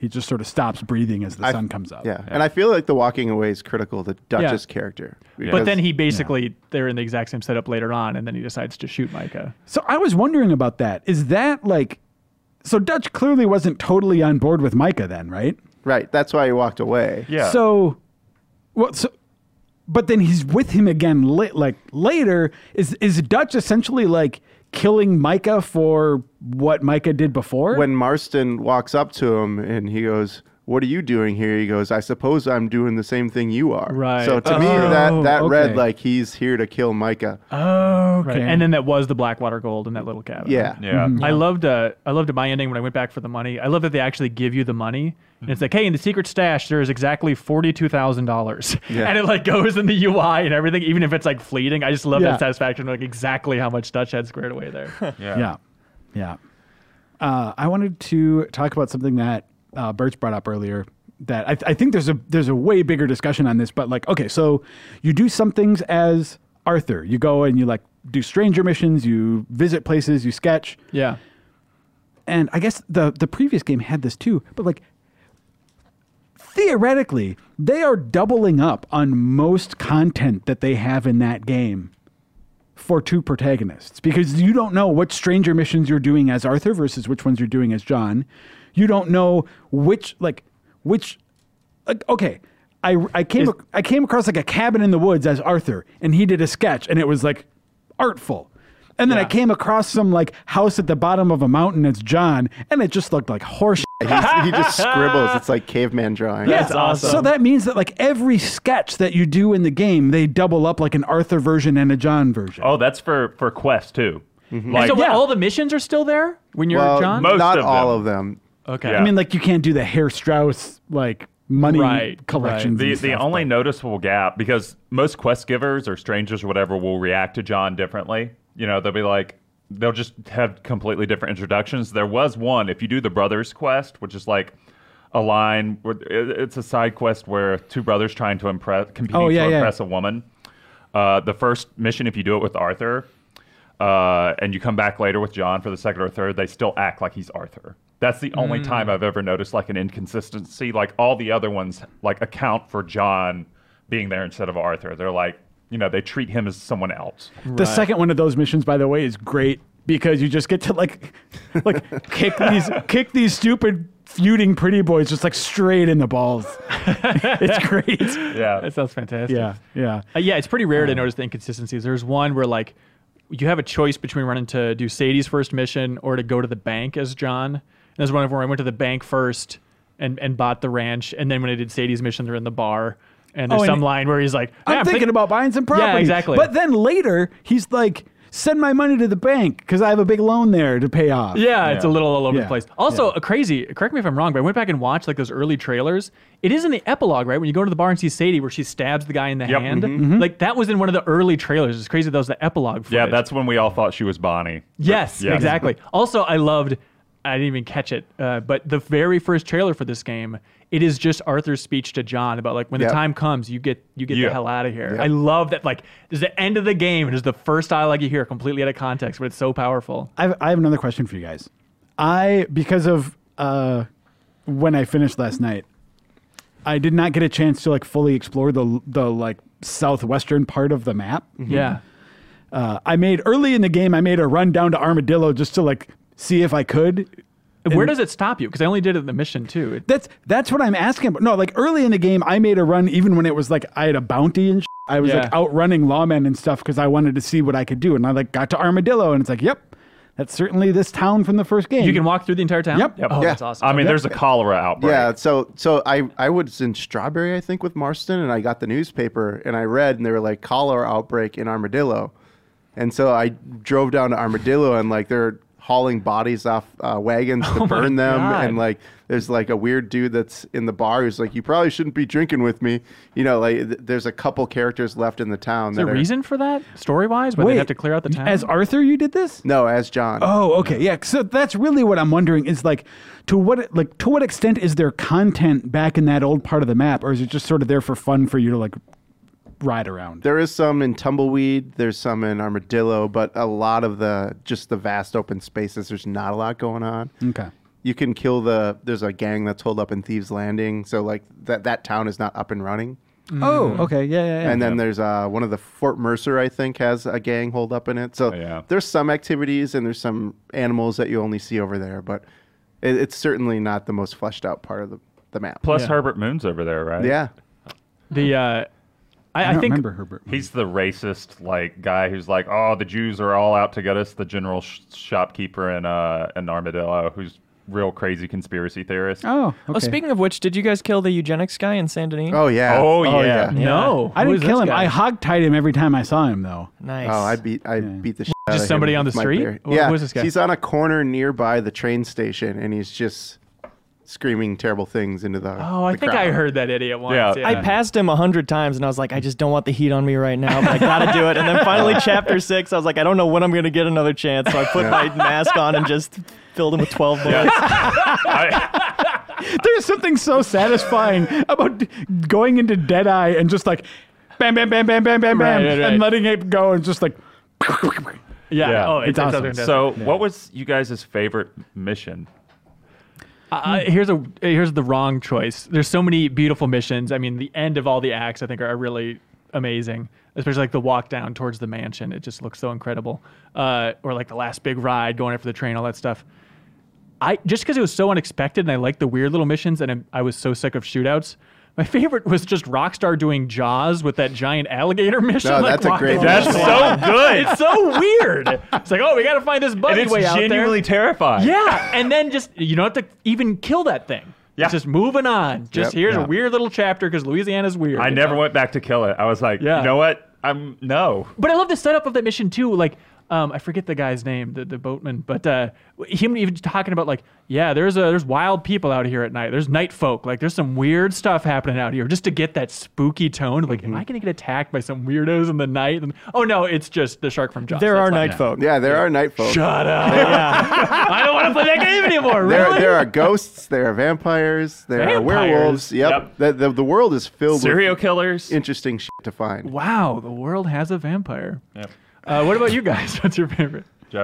He just sort of stops breathing as the I- sun comes up. Yeah. and I feel like the walking away is critical to Dutch's Yeah. character. But because- then he basically, they're in the exact same setup later on, and then he decides to shoot Micah. So I was wondering about that. Is that like, so Dutch clearly wasn't totally on board with Micah then, right? right, that's why he walked away. Yeah. So, well, so, but then he's with him again. Li- like later, is is Dutch essentially like killing Micah for what Micah did before? When Marston walks up to him and he goes, "What are you doing here?" He goes, "I suppose I'm doing the same thing you are." Right. So to me, Oh, that that read okay. like he's here to kill Micah. oh, okay. Right. And then that was the Blackwater Gold in that little cabin. Yeah. yeah. I loved uh, I loved my ending when I went back for the money. I love that they actually give you the money. And it's like, hey, in the secret stash, there is exactly forty-two thousand dollars. Yeah. And it like goes in the U I and everything, even if it's like fleeting. I just love Yeah. that satisfaction, like exactly how much Dutch had squared away there. Yeah. yeah, yeah. Uh, I wanted to talk about something that uh, Birch brought up earlier. That I, I think there's a there's a way bigger discussion on this, but like, okay, so you do some things as Arthur. You go and you like do stranger missions, you visit places, you sketch. Yeah. And I guess the the previous game had this too, but like theoretically, they are doubling up on most content that they have in that game for two protagonists because you don't know what stranger missions you're doing as Arthur versus which ones you're doing as John. You don't know which like which like, okay. I, I came Is- ac- I came across like a cabin in the woods as Arthur and he did a sketch and it was like artful. And then I Yeah. came across some like house at the bottom of a mountain as John and it just looked like horse. He's, he just scribbles. It's like caveman drawing. That's awesome. So that means that like every sketch that you do in the game, they double up like an Arthur version and a John version. Oh, that's for for Quest too. Like so Yeah. all the missions are still there when you're Well, John? Most not of all them. of them. Okay. Yeah. I mean, like you can't do the Herr Strauss like money Right, collections. the and the stuff, only but- noticeable gap, because most quest givers or strangers or whatever will react to John differently. You know, they'll be like, they'll just have completely different introductions. There was one, if you do the brothers quest, which is like a line, where- it- it's a side quest where two brothers trying to impress, competing Oh, yeah, to yeah. impress a woman. Uh, the first mission, if you do it with Arthur, uh, and you come back later with John for the second or third, they still act like he's Arthur. That's the only Mm. time I've ever noticed like an inconsistency. Like all the other ones, like account for John being there instead of Arthur. They're like, you know, they treat him as someone else. The second one of those missions, by the way, is great because you just get to like, like kick these kick these stupid feuding pretty boys just like straight in the balls. It's great. Yeah. That sounds fantastic. Yeah, yeah. Uh, yeah, it's pretty rare to notice the inconsistencies. There's one where like you have a choice between running to do Sadie's first mission or to go to the bank as John. And there's one where I went to the bank first and, and bought the ranch, and then when I did Sadie's mission, they're in the bar. And there's Oh, and some it- line where he's like, I'm "Yeah, thinking think- about buying some property. Yeah, exactly. But then later, he's like, send my money to the bank because I have a big loan there to pay off. Yeah, it's a Yeah. little all over Yeah. the place. Also, Yeah. a crazy, correct me if I'm wrong, but I went back and watched like those early trailers. It is in the epilogue, right? When you go to the bar and see Sadie where she stabs the guy in the Yep. hand. Mm-hmm. Like that was in one of the early trailers. It's crazy that was the epilogue footage. Yeah, that's when we all thought she was Bonnie. Yes, Yes. exactly. Also, I loved, I didn't even catch it, uh, but the very first trailer for this game, it is just Arthur's speech to John about like when Yep. the time comes, you get you get Yeah. the hell out of here. Yep. I love that. Like, this is the end of the game. It is the first dialogue you hear, completely out of context, but it's so powerful. I have, I have another question for you guys. I, because of uh, when I finished last night, I did not get a chance to like fully explore the the like southwestern part of the map. Yeah. Uh, I made early in the game. I made a run down to Armadillo just to like see if I could. Where And- does it stop you? Because I only did it in the mission too. It- That's that's what I'm asking about. No, like early in the game, I made a run even when it was like I had a bounty and. Sh- I was like Yeah. outrunning lawmen and stuff because I wanted to see what I could do, and I like got to Armadillo, and it's like, yep, that's certainly this town from the first game. You can walk through the entire town? Yep. Yep. Oh, Yeah. that's awesome. I mean, there's a cholera outbreak. Yeah, so so I I was in Strawberry, I think, with Marston, and I got the newspaper and I read, and they were like cholera outbreak in Armadillo, and so I drove down to Armadillo, and like they're hauling bodies off uh, wagons to Oh my burn them, God. and like there's like a weird dude that's in the bar who's like, you probably shouldn't be drinking with me, you know, like th- there's a couple characters left in the town. Is that there a are- reason for that, story wise? Why they have to clear out the town? As Arthur, you did this? No, as John. Oh, okay, yeah. So that's really what I'm wondering is like, to what like to what extent is there content back in that old part of the map, or is it just sort of there for fun for you to like ride around? There is some in Tumbleweed, there's some in Armadillo, but a lot of the just the vast open spaces, there's not a lot going on. Okay. you can kill the. There's a gang that's holed up in Thieves Landing, so like that that town is not up and running. Oh, okay, yeah, yeah, yeah. And then there's uh, one of the Fort Mercer, I think, has a gang holed up in it. So Oh, yeah. there's some activities and there's some animals that you only see over there, but it, it's certainly not the most fleshed out part of the, the map. Plus Yeah. Herbert Moon's over there, right? Yeah. The uh, I, I, I don't think remember Herbert. He's the racist like guy who's like, oh, the Jews are all out to get us. The general sh- shopkeeper in uh, in Armadillo, who's real crazy conspiracy theorist. Oh, okay. Oh, speaking of which, did you guys kill the eugenics guy in Saint Denis? Oh yeah. Oh, yeah. no, I Who didn't is kill this him. guy? I hog-tied him every time I saw him, though. Nice. Oh, I beat I beat the shit out Just of somebody him on the with my street? bear. Wh- Yeah, who is this guy? he's on a corner nearby the train station, and he's just screaming terrible things into the. Oh, I the think crowd. I heard that idiot once. Yeah. Yeah, I passed him a hundred times, and I was like, I just don't want the heat on me right now, but I gotta do it. And then finally, chapter six, I was like, I don't know when I'm gonna get another chance, so I put my mask on and just filled him with twelve bullets. I, There's something so satisfying about d- going into Deadeye and just like bam, bam, bam, bam, bam, bam, bam, Right, right, right. and letting it go and just like. yeah. Yeah. Oh, It's awesome. fantastic. so, what was you guys' favorite mission? Uh, here's a here's the wrong choice. There's so many beautiful missions. I mean, the end of all the acts I think are really amazing, especially like the walk down towards the mansion. It just looks so incredible. Uh, or like the last big ride, going after the train, all that stuff. I just because it was so unexpected, and I liked the weird little missions, and I, I was so sick of shootouts. My favorite was just Rockstar doing Jaws with that giant alligator mission. No, like, that's a walking great along That's the mission. line. so good. It's so weird. It's like, oh, we got to find this and buddy it's way out there. genuinely terrifying. Yeah, and then just you don't have to even kill that thing. Yeah. It's just moving on. Just Yep. here's Yeah. a weird little chapter because Louisiana's weird. I never went back to kill it. I was like, Yeah. you know what? I'm no. But I love the setup of that mission too. Like, um, I forget the guy's name, the, the boatman, but uh, him even talking about like, yeah, there's a there's wild people out here at night. There's night folk. Like, there's some weird stuff happening out here. Just to get that spooky tone. Like, am I gonna get attacked by some weirdos in the night? And, oh no, it's just the shark from Jaws. There That's are fine. night folk. Yeah, there are night folk. Shut up. I don't want to play that game anymore. There, Really? there are ghosts. There are vampires. There Vampires? are werewolves. Yep. Yep. The, the the world is filled Serial with killers. interesting shit to find. Wow, the world has a vampire. Yep. Uh, what about you guys? What's your favorite? Joe?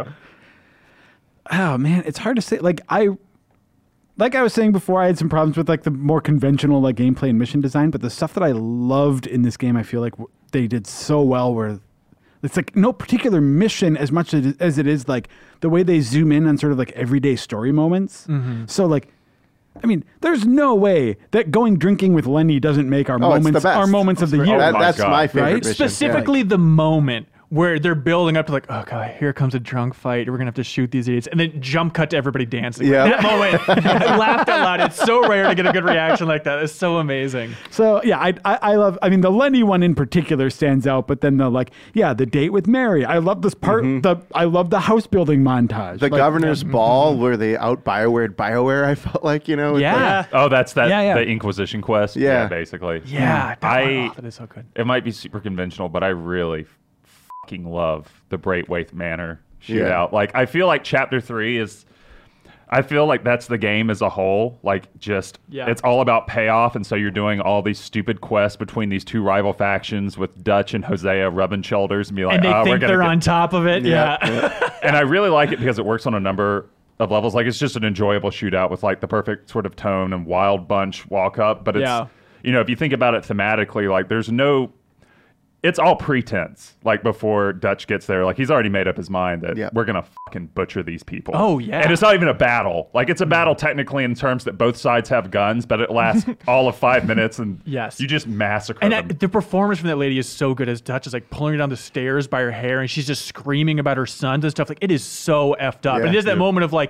Oh man, it's hard to say. Like I, like I was saying before, I had some problems with like the more conventional like gameplay and mission design. But the stuff that I loved in this game, I feel like w- they did so well. Where it's like no particular mission as much as it- as it is like the way they zoom in on sort of like everyday story moments. So like. I mean, there's no way that going drinking with Lenny doesn't make our Oh, it's the moments best. our moments of the great. year. Oh That, my that's God. my favorite Right? mission. Specifically, the moment where they're building up to like, oh god, here comes a drunk fight. We're gonna have to shoot these idiots, and then jump cut to everybody dancing. Yeah. That moment, I laughed out loud. It's so rare to get a good reaction like that. It's so amazing. So yeah, I, I I love. I mean, the Lenny one in particular stands out. But then the like, yeah, the date with Mary. I love this part. The I love the house building montage. The Like, governor's ball where they out Bioware Bioware. I felt like you know. it's Yeah. like- Oh, that's that Yeah, yeah. the Inquisition quest. Yeah. basically. Yeah, that, I- oh, that is so good. It might be super conventional, but I really fucking love the Braithwaite Manor Yeah. shootout. Like, I feel like chapter three is. I feel like that's the game as a whole. Like, just Yeah. it's all about payoff, and so you're doing all these stupid quests between these two rival factions with Dutch and Hosea rubbing shoulders and be like, And they oh, we're think gonna they're get-" on top of it. Yeah. Yeah. And I really like it because it works on a number of levels. Like, it's just an enjoyable shootout with like the perfect sort of tone and wild bunch walk up. But it's, Yeah. you know, if you think about it thematically, like there's no, it's all pretense. Like before Dutch gets there, like he's already made up his mind that Yeah. we're going to fucking butcher these people. Oh, yeah. And it's not even a battle. Like it's a battle technically in terms that both sides have guns, but it lasts all of five minutes and Yes. you just massacre And them. that, the performance from that lady is so good as Dutch is like pulling her down the stairs by her hair and she's just screaming about her sons and stuff. Like it is so effed up. Yeah. and it is that Yeah. moment of like,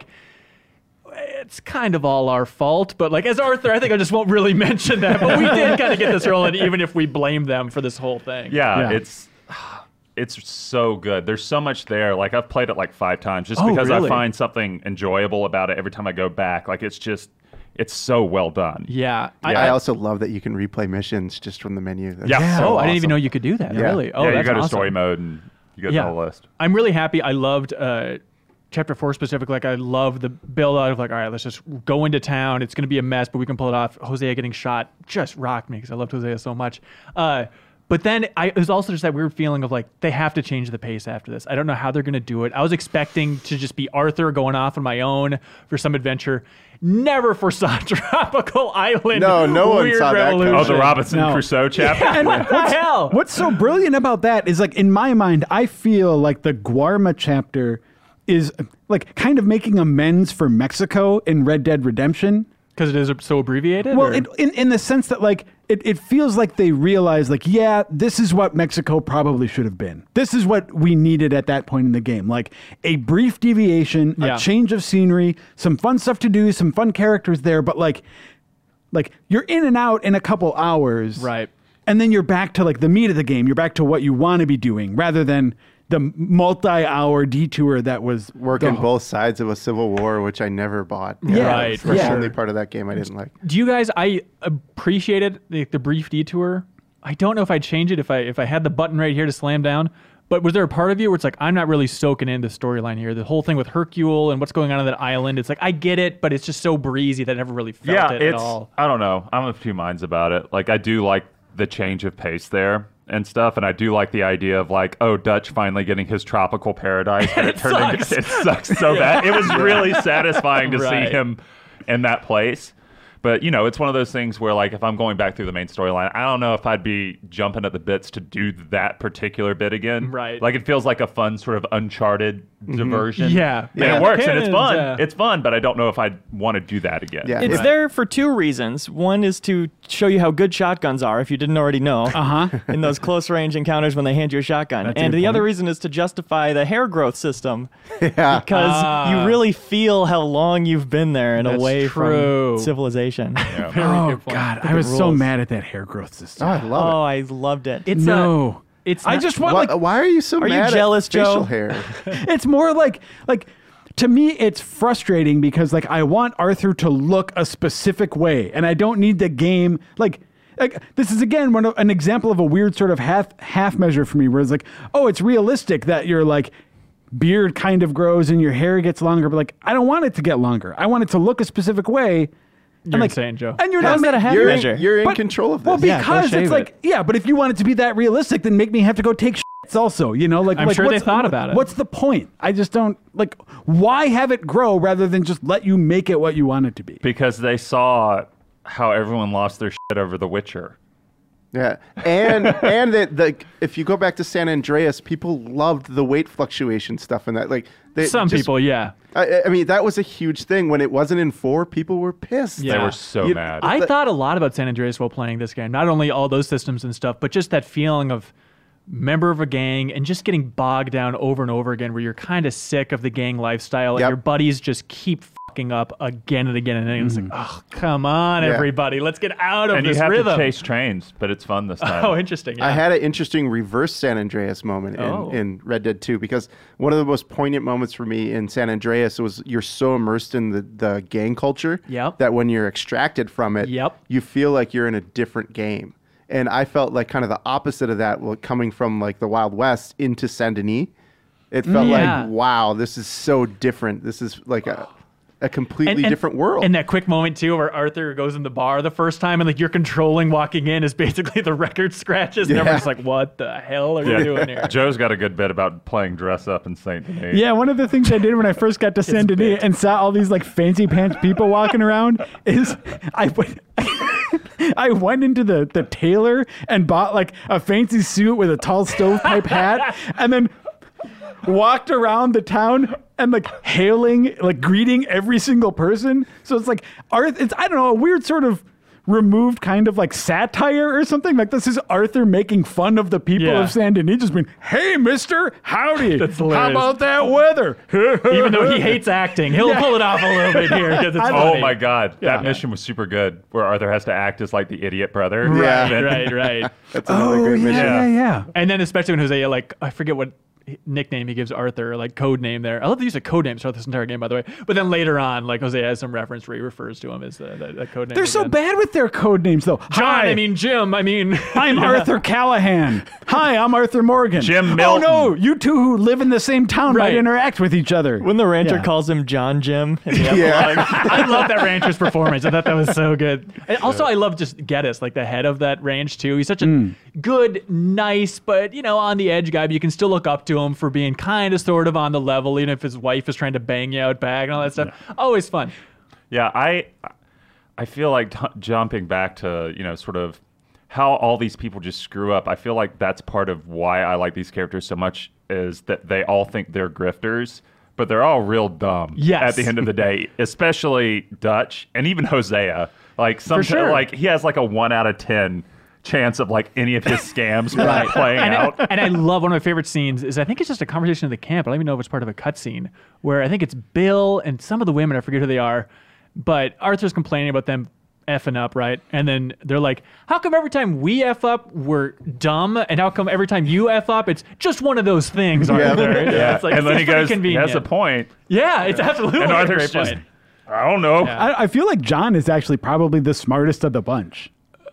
it's kind of all our fault, but like as Arthur, I think I just won't really mention that. But we did kind of get this rolling, even if we blame them for this whole thing. Yeah, Yeah. it's it's so good. There's so much there. Like I've played it like five times just Oh, because really? I find something enjoyable about it every time I go back. Like it's just it's so well done. Yeah. I, I, also love that you can replay missions just from the menu. That's Yeah. so oh, I didn't even awesome. know you could do that. Yeah. Really? Oh, yeah, you that's go to awesome. story mode and you get Yeah. the whole list. I'm really happy. I loved uh, chapter four specifically. Like I love the build out of like, all right, let's just go into town. It's going to be a mess, but we can pull it off. Hosea getting shot just rocked me because I loved Hosea so much. Uh, But then I, it was also just that weird feeling of like, they have to change the pace after this. I don't know how they're going to do it. I was expecting to just be Arthur going off on my own for some adventure. Never foresaw Tropical Island. No, no one Weird saw that coming. Revolution. Oh, the Robinson No. Crusoe chapter. And What the hell? What's so brilliant about that is like in my mind, I feel like the Guarma chapter is like kind of making amends for Mexico in Red Dead Redemption. Because it is so abbreviated? Well, or- it, in in the sense that like it, it feels like they realize like yeah, this is what Mexico probably should have been. This is what we needed at that point in the game. Like a brief deviation, Yeah. a change of scenery, some fun stuff to do, some fun characters there, but like like you're in and out in a couple hours. Right. And then you're back to like the meat of the game. You're back to what you want to be doing rather than the multi-hour detour that was Working the- both sides of a civil war, which I never bought. Yeah, Right, That's for the sure. only part of that game I didn't like. Do you guys? I appreciated the, the brief detour. I don't know if I'd change it if I if I had the button right here to slam down. But was there a part of you where it's like I'm not really soaking in the storyline here? The whole thing with Hercule and what's going on on that island. It's like I get it, but it's just so breezy that I never really felt yeah, it at it's. all. I don't know. I'm of two minds about it. Like, I do like the change of pace there and stuff, and I do like the idea of like, oh, Dutch finally getting his tropical paradise, but it, It turned sucks. into it sucks so bad. It was really satisfying to Right. see him in that place. But, you know, it's one of those things where, like, if I'm going back through the main storyline, I don't know if I'd be jumping at the bits to do that particular bit again. Right. Like, it feels like a fun sort of Uncharted diversion. Yeah. And Yeah. it works, and it's Cannons, fun. yeah. It's fun, but I don't know if I'd want to do that again. Yeah. It's Right. there for two reasons. One is to show you how good shotguns are, if you didn't already know, Uh-huh. in those close range encounters when they hand you a shotgun. That's a and good the other point. reason is to justify the hair growth system, Yeah. because Ah. you really feel how long you've been there and That's away true. from civilization. Yeah. Very Oh good point. God, I was so rules. mad at that hair growth system. Oh, I love Oh, I loved it. It's no. A, it's I not- just it. want Why, like why are you so Are you mad jealous, at facial Joe? hair? it's more like like to me it's frustrating because like I want Arthur to look a specific way and I don't need the game like like this is again one of, an example of a weird sort of half half measure for me where it's like oh it's realistic that your like beard kind of grows and your hair gets longer but like I don't want it to get longer. I want it to look a specific way. You're and like, insane, Joe. And you're How's not that a half You're, measure? you're in But- control of this. well, Yeah, go because shave it's like, it. yeah, but if you want it to be that realistic, then make me have to go take shits also, you know? Like, I'm like, sure they what's- thought about it. What's the point? I just don't, like, why have it grow rather than just let you make it what you want it to be? Because they saw how everyone lost their shit over The Witcher. Yeah, and and that the if you go back to San Andreas, people loved the weight fluctuation stuff and that. Like they Some just- people, yeah. I, I mean, that was a huge thing when it wasn't in four. People were pissed. Yeah. They were so You- mad. I But- thought a lot about San Andreas while playing this game. Not only all those systems and stuff, but just that feeling of member of a gang and just getting bogged down over and over again where you're kind of sick of the gang lifestyle and Yep. your buddies just keep fucking up again and again and then it's like, oh, come on, Yeah. everybody. Let's get out of and you this have rhythm. to chase trains, but it's fun this time. Oh, interesting. Yeah. I had an interesting reverse San Andreas moment in, Oh. in Red Dead two because one of the most poignant moments for me in San Andreas was you're so immersed in the, the gang culture Yep. that when you're extracted from it, Yep. you feel like you're in a different game. And I felt like kind of the opposite of that, well, coming from like the Wild West into Saint Denis. It felt Yeah. like, wow, this is so different. This is like a, a completely And- and- different world. And that quick moment too, where Arthur goes in the bar the first time, and like you're controlling walking in is basically the record scratches, and Yeah. everyone's like, "What the hell are you doing here?" Joe's got a good bit about playing dress up in Saint Denis. Yeah, one of the things I did when I first got to Saint Denis and saw all these like fancy pants people walking around is I went, I went into the, the tailor and bought like a fancy suit with a tall stovepipe hat and then walked around the town and like hailing, like greeting every single person. So it's like Arthur, it's, I don't know, a weird sort of removed kind of like satire or something. Like this is Arthur making fun of the people Yeah. of Saint Denis, just being, hey, mister, howdy. That's How hilarious. about that weather? Even though he hates acting, he'll pull it off a little bit here because it's Oh funny. my God, Yeah. that mission was super good, where Arthur has to act as like the idiot brother. Yeah. Right, right, right. That's another Oh, great yeah, mission. yeah, yeah. And then especially when Jose, like, I forget what nickname he gives Arthur, like code name there. I love the use of code names throughout this entire game, by the way. But then later on, like Jose has some reference where he refers to him as the, the, the code name. They're so again. bad with their code names, though. John, Hi, I mean Jim, I mean I'm Arthur Callahan. Hi, I'm Arthur Morgan. Jim Oh Milton. no, you two who live in the same town Right. might interact with each other. When the rancher Yeah. calls him John Jim in the Yeah. epilogue. I love that rancher's performance. I thought that was so good. And also, I love just Geddes, like the head of that ranch too. He's such a Mm. good, nice, but you know, on the edge guy. But you can still look up to him for being kind of, sort of on the level, even if his wife is trying to bang you out back and all that stuff. Always fun. Yeah, I I feel like t- jumping back to, you know, sort of how all these people just screw up. I feel like that's part of why I like these characters so much is that they all think they're grifters, but they're all real dumb Yes. at the end of the day, especially Dutch and even Hosea. Like some sure. like he has like a one out of ten chance of like any of his scams playing and, out. I, and I love one of my favorite scenes is I think it's just a conversation in the camp. I don't even know if it's part of a cutscene where I think it's Bill and some of the women, I forget who they are, but Arthur's complaining about them effing up, right? And then they're like, how come every time we F up, we're dumb? And how come every time you F up, it's just one of those things, Yeah. Arthur? Yeah, It's like, and then it's he pretty goes, he convenient. has a point. Yeah, it's absolutely And a Arthur's great just, point. I don't know. Yeah. I, I feel like John is actually probably the smartest of the bunch.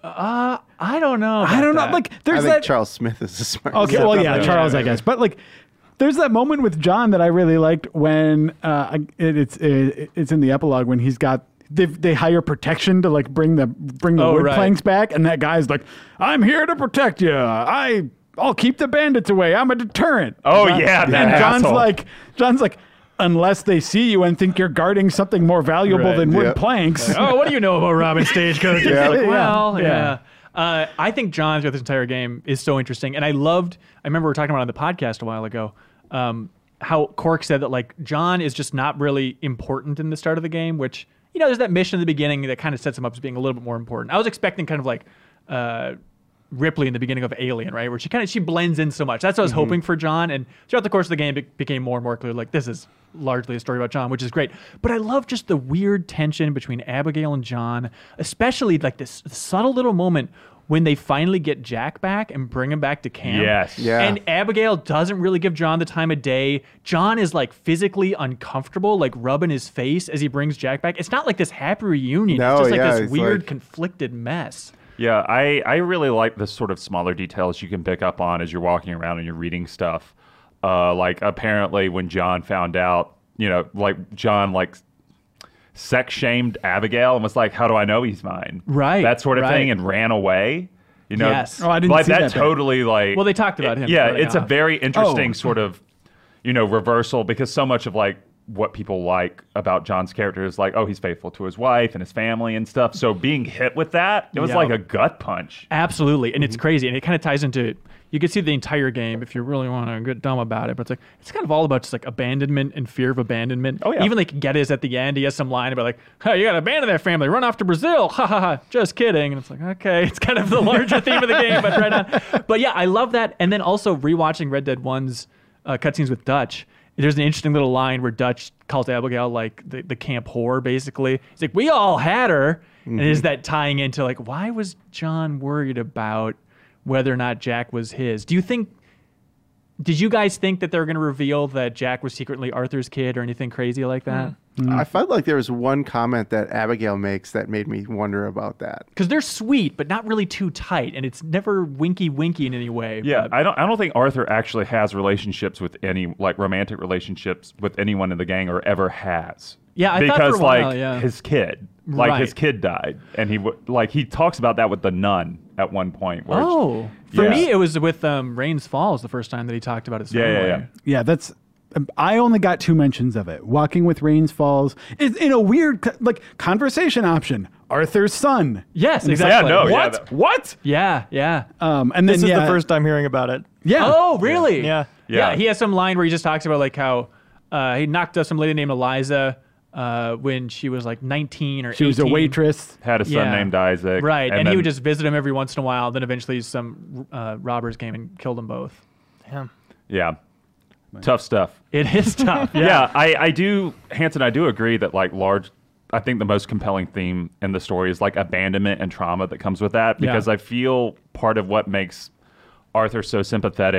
I don't know. I about don't know. that. Like, I there's think that. Charles Smith is the smartest. Okay, well, yeah, Yeah, Charles, yeah, I guess. But like, there's that moment with John that I really liked when uh, I- it, it's it, it's in the epilogue when he's got they they hire protection to like bring the bring the Oh, wood right. planks back, and that guy's like, "I'm here to protect you. I I'll keep the bandits away. I'm a deterrent." Oh, John- yeah, that and John's asshole. like, John's like. Unless they see you and think you're guarding something more valuable Right. than wood Yep. planks. oh, what do you know about Robin Stagecoach? It's Yeah. like, Yeah. well, yeah. Yeah. Uh, I think John throughout this entire game is so interesting, and I loved. I remember we were talking about it on the podcast a while ago. Um, how Cork said that like John is just not really important in the start of the game, which you know there's that mission in the beginning that kind of sets him up as being a little bit more important. I was expecting kind of like. Uh, Ripley in the beginning of Alien, right, where she kind of she blends in so much. That's what I was hoping for John, and throughout the course of the game, it became more and more clear. Like this is largely a story about John, which is great. But I love just the weird tension between Abigail and John, especially like this subtle little moment when they finally get Jack back and bring him back to camp. Yes. Yeah. And Abigail doesn't really give John the time of day. John is like physically uncomfortable, like rubbing his face as he brings Jack back. It's not like this happy reunion. No, it's just like yeah, this it's weird, like- conflicted mess. Yeah, I, I really like the sort of smaller details you can pick up on as you're walking around and you're reading stuff. Uh, like apparently when John found out, you know, like John like sex shamed Abigail and was like, "How do I know he's mine?" Right, that sort of right. thing, and ran away. You know, Yes. Oh, I didn't like see that, that bit. totally like. Well, they talked about him Yeah, starting it's a off. very interesting Oh. sort of, you know, reversal because so much of like what people like about John's character is like, oh, he's faithful to his wife and his family and stuff. So being hit with that, it was Yeah. like a gut punch. Absolutely, and Mm-hmm. it's crazy, and it kind of ties into. You can see the entire game if you really want to get dumb about it, but it's like it's kind of all about just like abandonment and fear of abandonment. Oh, yeah. Even like Geddes at the end, he has some line about like, "Hey, you got to abandon that family, run off to Brazil." Ha ha ha! Just kidding. And it's like, okay, it's kind of the larger theme of the game, but right on. But yeah, I love that. And then also rewatching Red Dead one's uh, cutscenes with Dutch. There's an interesting little line where Dutch calls Abigail like the, the camp whore, basically. He's like, we all had her. Mm-hmm. And is that tying into like, why was John worried about whether or not Jack was his? Do you think, did you guys think that they were going to reveal that Jack was secretly Arthur's kid or anything crazy like that? I felt like there was one comment that Abigail makes that made me wonder about that. Because they're sweet, but not really too tight. And it's never winky winky in any way. Yeah, but- I don't. I don't think Arthur actually has relationships with any like romantic relationships with anyone in the gang or ever has. Yeah, I thought because for a while, like yeah. his kid, like Right. his kid died, and he w- like he talks about that with the nun at one point. Where Oh, for Yeah. me, it was with um, Rains Falls the first time that he talked about his Yeah, family. yeah, yeah. Yeah, that's. um, I only got two mentions of it. Walking with Rains Falls is in a weird co- like conversation option. Arthur's son. Yes, yeah, exactly. no, yeah, What? that- what? Yeah, yeah. Um, and then This is yeah, the first time hearing about it. Yeah. Oh, really? Yeah. yeah. Yeah. He has some line where he just talks about like how uh, he knocked up some lady named Eliza uh, when she was like nineteen or She was a eighteen. waitress. Had a son Yeah. named Isaac, Right, and, he then- would just visit him every once in a while. Then eventually some uh, robbers came and killed them both. Yeah. yeah, tough stuff. It is tough. Yeah, Yeah. I, I do, Hanson, I do agree that like large, I think the most compelling theme in the story is like abandonment and trauma that comes with that Yeah. because I feel part of what makes Arthur so sympathetic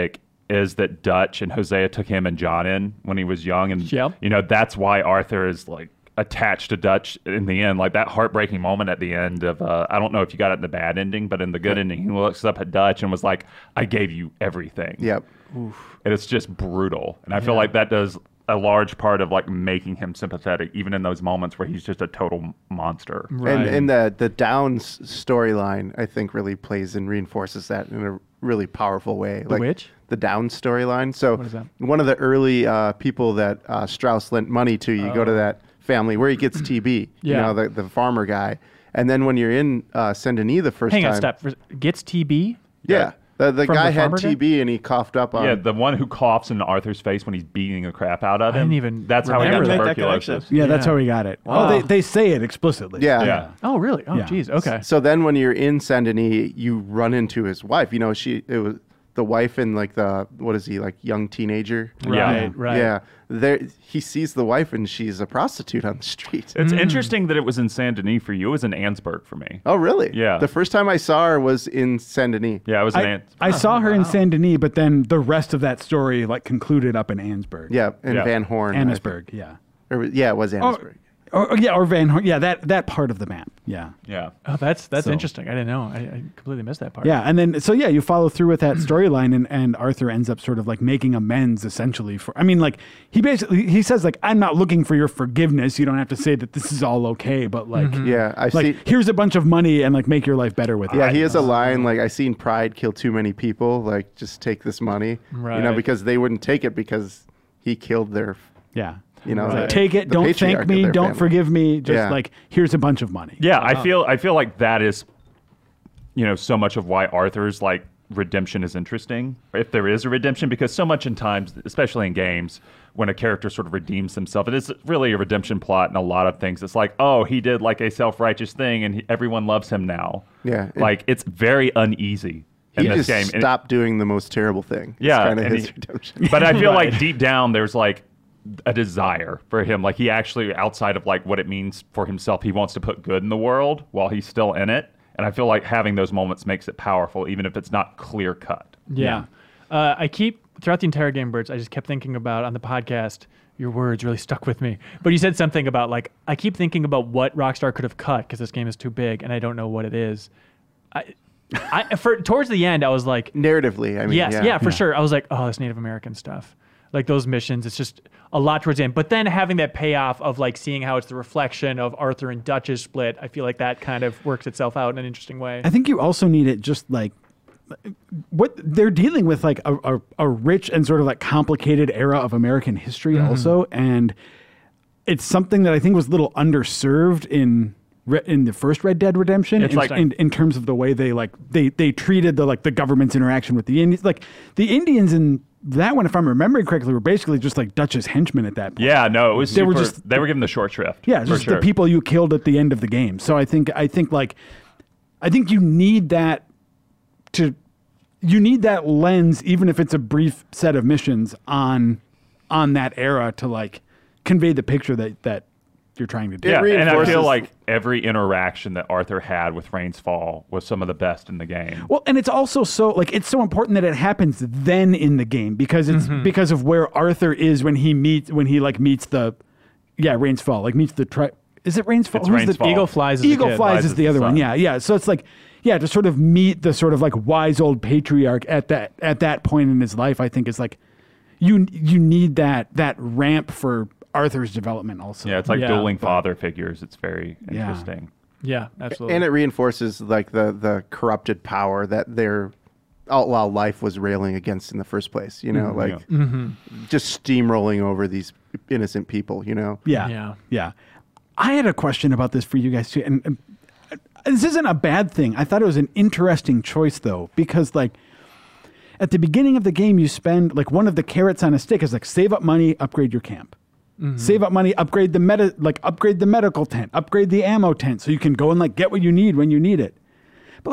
is that Dutch and Hosea took him and John in when he was young, and Yep. you know that's why Arthur is like attached to Dutch in the end. Like that heartbreaking moment at the end of uh, I don't know if you got it in the bad ending, but in the good ending, he looks up at Dutch and was like, "I gave you everything." Yep. And it's just brutal, and I feel like that does a large part of like making him sympathetic, even in those moments where he's just a total monster. Right. And, and the the Downs storyline, I think, really plays and reinforces that in a really powerful way. The which? The Downs storyline. So What is that? one of the early uh, people that uh, Strauss lent money to, you go to that family where he gets T B. Yeah. You know, the, the farmer guy. And then when you're in uh, Saint Denis the first Hang time. on, stop. Gets T B? Yeah. The, the From guy the had farmer guy? T B and he coughed up on. Yeah, the one who coughs in Arthur's face when he's beating the crap out of I him. didn't even That's how he got remember that. Make that tuberculosis. connection. Yeah, that's Yeah. how we got it. Wow. Oh, they, they say it explicitly. Yeah. Yeah. Oh, really? Oh, Yeah. geez. Okay. So then when you're in Saint Denis, you run into his wife. You know, she it was the wife and like the what is he, like young teenager? Yeah. Right, right. Yeah. There he sees the wife and she's a prostitute on the street. It's interesting that it was in Saint Denis for you. It was in Ansburg for me. Oh really? Yeah. The first time I saw her was in Saint Denis. Yeah, it was in I, Ans- I saw her in Saint Denis, but then the rest of that story like concluded up in Ansburg. Yeah, in Yeah. Van Horn. I think. Annisburg, yeah. Or, yeah, it was Oh, Annisburg. or, yeah, or Van Horn. Yeah, that, that part of the map. Yeah. Yeah. Oh, that's that's So- interesting. I didn't know. I, I completely missed that part. Yeah, and then so yeah, you follow through with that storyline, and, and Arthur ends up sort of like making amends essentially for. I mean, like he basically he says like, I'm not looking for your forgiveness. You don't have to say that this is all okay, but like Yeah, I like see. here's a bunch of money and like make your life better with it. Yeah, he has a line like, "I seen pride kill too many people. Like, just take this money." You know, Right. because they wouldn't take it because he killed their. Yeah. You know, It's like, the- take it, the don't patriarch thank of me, their don't family. forgive me. Just Yeah. like here's a bunch of money. Yeah, I feel I feel like that is, you know, so much of why Arthur's like redemption is interesting, if there is a redemption, because so much in times, especially in games, when a character sort of redeems himself, it is really a redemption plot in a lot of things. It's like, oh, he did like a self-righteous thing, and he, everyone loves him now. Yeah, it- like it's very uneasy in He this just game. And it- stopped doing the most terrible thing. Yeah, kind of and his he- redemption. but I feel Right. like deep down there's like a desire for him. Like he actually, outside of like what it means for himself, he wants to put good in the world while he's still in it. And I feel like having those moments makes it powerful, even if it's not clear cut. Yeah. Uh, I keep, throughout the entire game, Birds, I just kept thinking about on the podcast, your words really stuck with me. But you said something about, like, I keep thinking about what Rockstar could have cut because this game is too big and I don't know what it is. I, I for towards the end, I was like, Narratively, I mean, yes, yeah, yeah, for sure. I was like, oh, this Native American stuff. Like those missions, it's just a lot towards the end. But then having that payoff of like seeing how it's the reflection of Arthur and Dutch's split, I feel like that kind of works itself out in an interesting way. I think you also need it just like what they're dealing with, like a, a, a rich and sort of like complicated era of American history also. And it's something that I think was a little underserved in Re- in the first Red Dead Redemption, It's in, like- in, in terms of the way they like they they treated the like the government's interaction with the Indians. Like the Indians in that one, if I'm remembering correctly, were basically just like Dutch's henchmen at that point. Yeah, no, it was They super, were just- they were given the short shrift. Yeah, for just sure. the people you killed at the end of the game. So I think I think like I think you need that to you need that lens, even if it's a brief set of missions on on that era to like convey the picture that that you're trying to do. Yeah, and I feel reinforces- like every interaction that Arthur had with Rains Fall was some of the best in the game. Well, and it's also so like it's so important that it happens then in the game because it's Mm-hmm. because of where Arthur is when he meets when he like meets the yeah Rains Fall like meets the tri- is it Rains Fall? It's Who's Rains the Fall. Eagle Flies is Eagle the kid. Flies Flies is is the the other one. son. Yeah, yeah. So it's like yeah to sort of meet the sort of like wise old patriarch at that at that point in his life. I think is like you you need that that ramp for Arthur's development also. Yeah, it's like Yeah, dueling but- father figures. It's very Yeah. interesting. Yeah, absolutely. And it reinforces like the the corrupted power that their outlaw life was railing against in the first place. You know, like Yeah. just steamrolling over these innocent people. You know. Yeah. Yeah. Yeah. I had a question about this for you guys too. And, and uh, this isn't a bad thing. I thought it was an interesting choice though, because like at the beginning of the game, you spend like one of the carrots on a stick is like save up money, upgrade your camp. Save up money, upgrade the meta, like upgrade the medical tent, upgrade the ammo tent so you can go and like get what you need when you need it. But like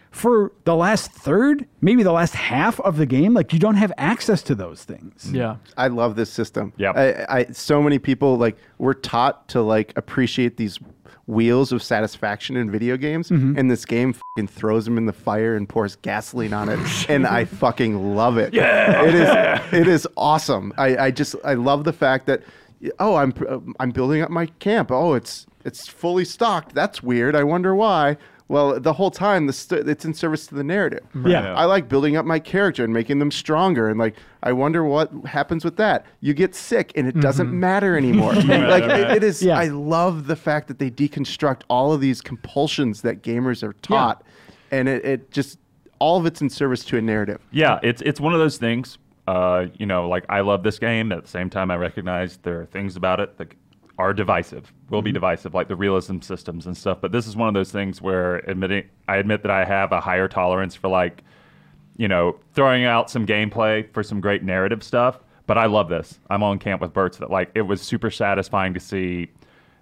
for the last third, maybe the last half of the game, like you don't have access to those things. Yeah. I love this system. Yep. I, I so many people like we're taught to like appreciate these wheels of satisfaction in video games, and this game fucking throws them in the fire and pours gasoline on it, and I fucking love it. Yeah, it is. It is awesome. I, I just I love the fact that oh I'm I'm building up my camp. Oh, it's it's fully stocked. That's weird. I wonder why. Well, the whole time, the st- it's in service to the narrative. Yeah. I like building up my character and making them stronger. And like, I wonder what happens with that. You get sick and it doesn't matter anymore. like, it, it is, Yeah. I love the fact that they deconstruct all of these compulsions that gamers are taught. And it, it just, all of it's in service to a narrative. Yeah, it's it's one of those things. Uh, you know, like I love this game. At the same time, I recognize there are things about it that are divisive, will be divisive, like the realism systems and stuff. But this is one of those things where admitting, I admit that I have a higher tolerance for like, you know, throwing out some gameplay for some great narrative stuff. But I love this. I'm on camp with Bert's that like it was super satisfying to see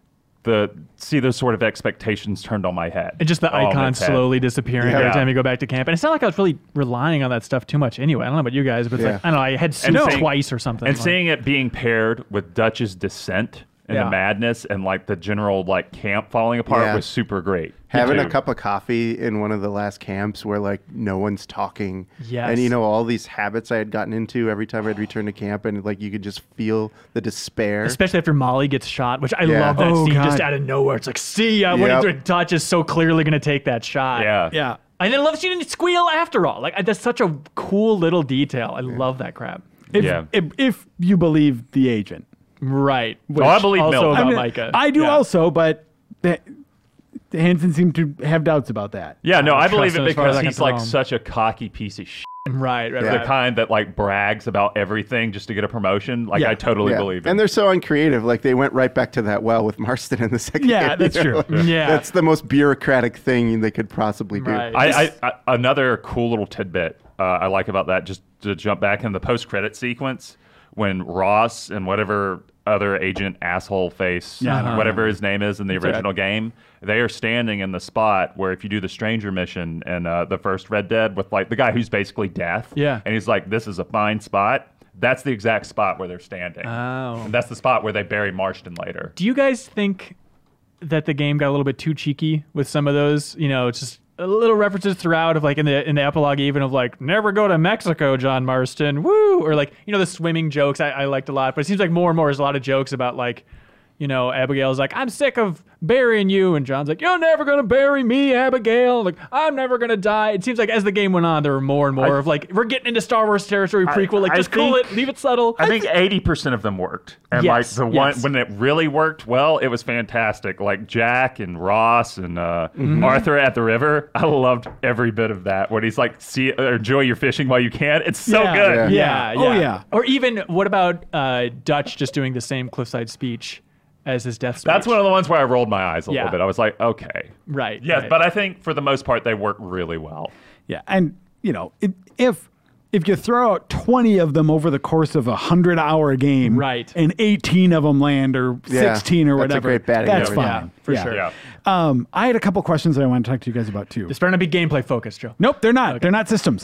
the see those sort of expectations turned on my head. And just the on icon its head. slowly disappearing every Yeah. time you go back to camp. And it's not like I was really relying on that stuff too much anyway. I don't know about you guys, but it's Yeah. like, I don't know, I had And soup seeing- twice or something. And like- seeing it being paired with Dutch's descent and Yeah. the madness and like the general like camp falling apart Yeah. was super great. Having too. a cup of coffee in one of the last camps where like no one's talking. Yes. And you know, all these habits I had gotten into every time I'd return to camp, and like you could just feel the despair. Especially after Molly gets shot, which I Yeah. love that Oh, scene just God. out of nowhere. It's like, see ya, when Yep. he- Dutch is so clearly going to take that shot. Yeah. Yeah. And then I love that she didn't squeal after all. Like, that's such a cool little detail. I love that crap. If, Yeah. if, if you believe the agent. Right. Oh, I believe also Milton. about I, mean, Micah. I do Yeah. also, but the, Hansen seemed to have doubts about that. Yeah, no, I I believe trust him it as far as because I can he's like throw him. such a cocky piece of shit. Right, right, Yeah. The right. kind that like brags about everything just to get a promotion. Like Yeah. I totally Yeah. believe it. And they're so uncreative. Like they went right back to that well with Marston in the second Yeah, game, that's you know? true. Yeah. That's the most bureaucratic thing they could possibly do. Right. I, I, I another cool little tidbit uh, I like about that, just to jump back in the post-credit sequence when Ross and whatever other agent asshole face, Yeah, I don't whatever his name is in the original game, they are standing in the spot where if you do the Stranger mission in uh, the first Red Dead with like the guy who's basically death, Yeah. and he's like, "This is a fine spot." That's the exact spot where they're standing. Oh. And that's the spot where they bury Marston later. Do you guys think that the game got a little bit too cheeky with some of those? You know, just a little references throughout of like in the in the epilogue, even of like never go to Mexico, John Marston, woo, or like you know the swimming jokes I, I liked a lot. But it seems like more and more there's a lot of jokes about like, you know, Abigail's like, I'm sick of burying you, and John's like, you're never gonna bury me, Abigail. Like I'm never gonna die. It seems like as the game went on, there were more and more I- of like we're getting into Star Wars territory prequel. Like I just call think- it, leave it subtle. I think eighty percent of them worked. And Yes, like the one yes. when it really worked well, it was fantastic. Like Jack and Ross and uh, Mm-hmm. Arthur at the river. I loved every bit of that. When he's like, see, uh, enjoy your fishing while you can. It's so yeah, good. Yeah. Yeah. yeah. Oh, yeah. Or even what about uh, Dutch just doing the same cliffside speech as his death speech? That's one of the ones where I rolled my eyes a Yeah. little bit. I was like, okay. Right. Yes, right. but I think for the most part, they work really well. Yeah, and you know, it, if if you throw out twenty of them over the course of a hundred-hour game, Right. and eighteen of them land, or Yeah, sixteen, or that's a whatever, great batting that's average. fine. Yeah, for sure. Yeah. Um, I had a couple questions that I want to talk to you guys about too. This better not be gameplay focused, Joe. Nope, they're not. They're not systems.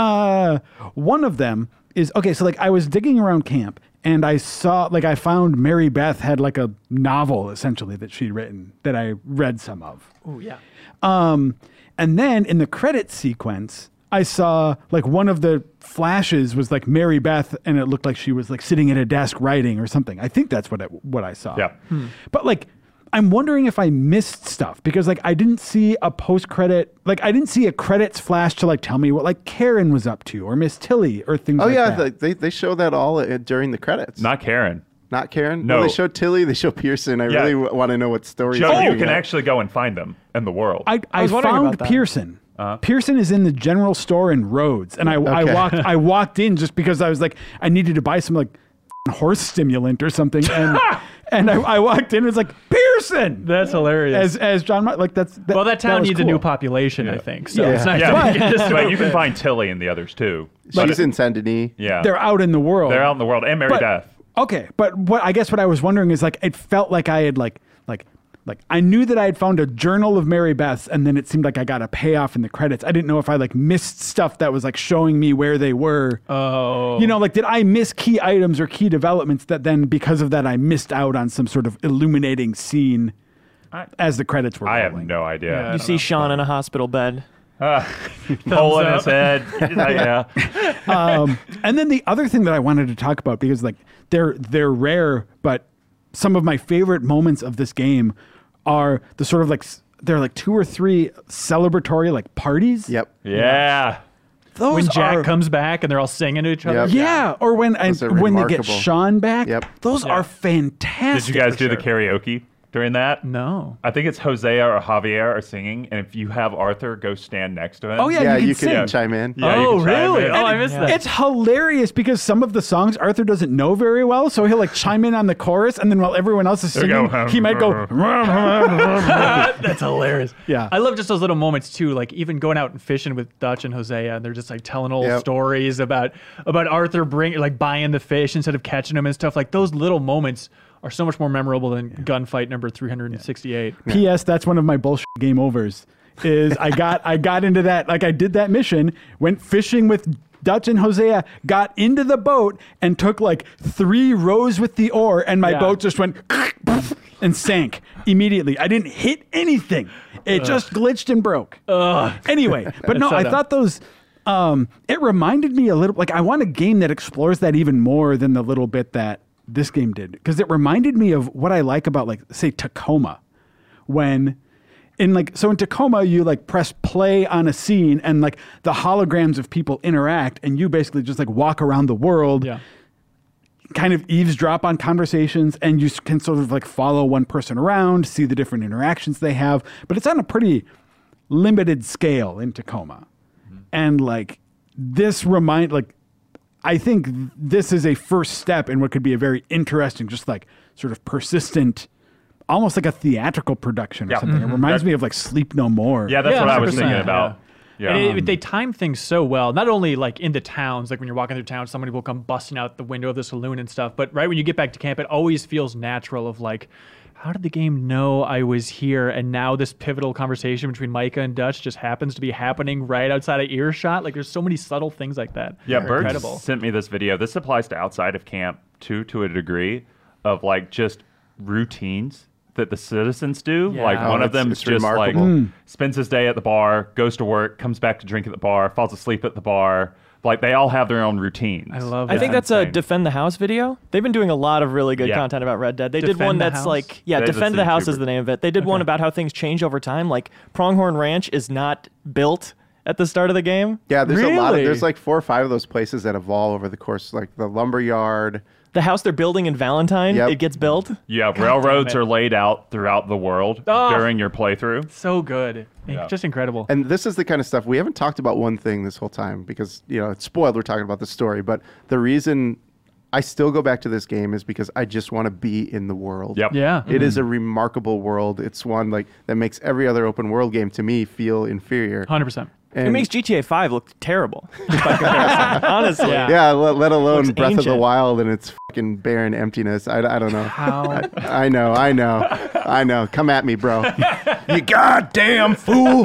Uh, one of them is okay. So like, I was digging around camp, and I saw like I found Mary Beth had like a novel essentially that she'd written that I read some of. Oh yeah. Um, and then in the credit sequence, I saw like one of the flashes was like Mary Beth, and it looked like she was like sitting at a desk writing or something. I think that's what it, what I saw. Yeah. But like, I'm wondering if I missed stuff because like I didn't see a post credit, like I didn't see a credits flash to like tell me what like Karen was up to or Miss Tilly or things Oh like yeah, that. the, they they show that all uh, during the credits. Not Karen. Not Karen. No. Well, they show Tilly. They show Pearson. I Yeah. really w- want to know what story. Joe, you can actually go and find them in the world. I, I, was wondering found about that. Pearson. Pearson is in the general store in Rhodes, and I, I Okay. walked I walked in just because I was like I needed to buy some like horse stimulant or something, and and I, I walked in and it's like Pearson That's hilarious. as as John Mar- like that's that, well, that town was needs a cool. new population, I Yeah. think. So Yeah. it's nice yeah, to but, get this but you can find Tilly and the others too. But She's it- in Saint Denis. Yeah. They're out in the world. They're out in the world. And Mary But- Beth. Okay, but what I guess what I was wondering is like it felt like I had like like like I knew that I had found a journal of Mary Beth's, and then it seemed like I got a payoff in the credits. I didn't know if I like missed stuff that was like showing me where they were. Oh. You know, like did I miss key items or key developments that then because of that I missed out on some sort of illuminating scene I, as the credits were I have rolling. no idea. Yeah. I You don't see know. Sean in a hospital bed. Uh, hole in his head. yeah. um, and then the other thing that I wanted to talk about, because like they're they're rare, but some of my favorite moments of this game are the sort of like s- there are like two or three celebratory like parties. Yep. Yeah. Those When Jack are, comes back and they're all singing to each other. Yep. yeah, or when I, Those are when they get remarkable. Sean back. Yep. Those Yeah. are fantastic. Did you guys for do the sure. karaoke during that? No. I think it's Hosea or Javier are singing, and if you have Arthur go stand next to him. Oh, yeah, Yeah, you you can can sing. chime in. Yeah, you oh, can chime really? in. Oh, I missed Yeah. that. It's hilarious because some of the songs Arthur doesn't know very well, so he'll like chime in on the chorus, and then while everyone else is He'll singing, go, he might go. That's hilarious. Yeah. I love just those little moments too, like even going out and fishing with Dutch and Hosea, and they're just like telling old Yep. stories about about Arthur bring like buying the fish instead of catching them and stuff. Like those little moments are so much more memorable than gunfight number three hundred sixty-eight. P S. That's one of my bullshit game overs. Is I got I got into that like I did that mission, went fishing with Dutch and Hosea, got into the boat and took like three rows with the oar, and my Yeah. boat just went and sank immediately. I didn't hit anything. It just glitched and broke. Anyway, but no, So I dumb. thought those. Um, it reminded me a little like I want a game that explores that even more than the little bit that this game did, because it reminded me of what I like about like say Tacoma, when in like so in Tacoma you like press play on a scene and like the holograms of people interact and you basically just like walk around the world, Yeah. kind of eavesdrop on conversations, and you s- can sort of like follow one person around, see the different interactions they have, but it's on a pretty limited scale in Tacoma. And like this remind like I think this is a first step in what could be a very interesting, just like sort of persistent, almost like a theatrical production or Yeah. something. It reminds me of like Sleep No More. Yeah, that's Yeah, what I was one hundred percent, thinking about. Yeah. And it, they time things so well. Not only like in the towns, like when you're walking through town, somebody will come busting out the window of the saloon and stuff. But right when you get back to camp, it always feels natural. Of like, how did the game know I was here? And now this pivotal conversation between Micah and Dutch just happens to be happening right outside of earshot. Like, there's so many subtle things like that. Yeah, They're Bird incredible. sent me this video. This applies to outside of camp too, to a degree, of like just routines that the citizens do. Yeah. Like Oh, one of it's- them it's just like remarkable. spends his day at the bar, goes to work, comes back to drink at the bar, falls asleep at the bar. Like they all have their own routines. I love I that. think that's a insane. Defend the House video. They've been doing a lot of really good Yeah. content about Red Dead. They did Defend one the that's House? like, yeah, That is Defend a the House is YouTuber. the name of it. They did one about how things change over time. Like Pronghorn Ranch is not built at the start of the game. Yeah, there's a lot of Really? there's like four or five of those places that evolve over the course, like the lumber yard. The house they're building in Valentine, Yep. it gets built. Yeah, railroads it. are laid out throughout the world Oh. during your playthrough. so good. Yeah. Just incredible. And this is the kind of stuff we haven't talked about one thing this whole time because, you know, it's spoiled. We're talking about the story. But the reason I still go back to this game is because I just want to be in the world. Yep. yeah. It is a remarkable world. It's one like that makes every other open world game to me feel inferior. one hundred percent. It And- makes G T A five look terrible just by comparison. Honestly. Yeah. yeah, let, let alone Looks Breath of the ancient. Wild and its fucking barren emptiness. I, I don't know. How I know, I know, I know. Come at me, bro. You goddamn fool.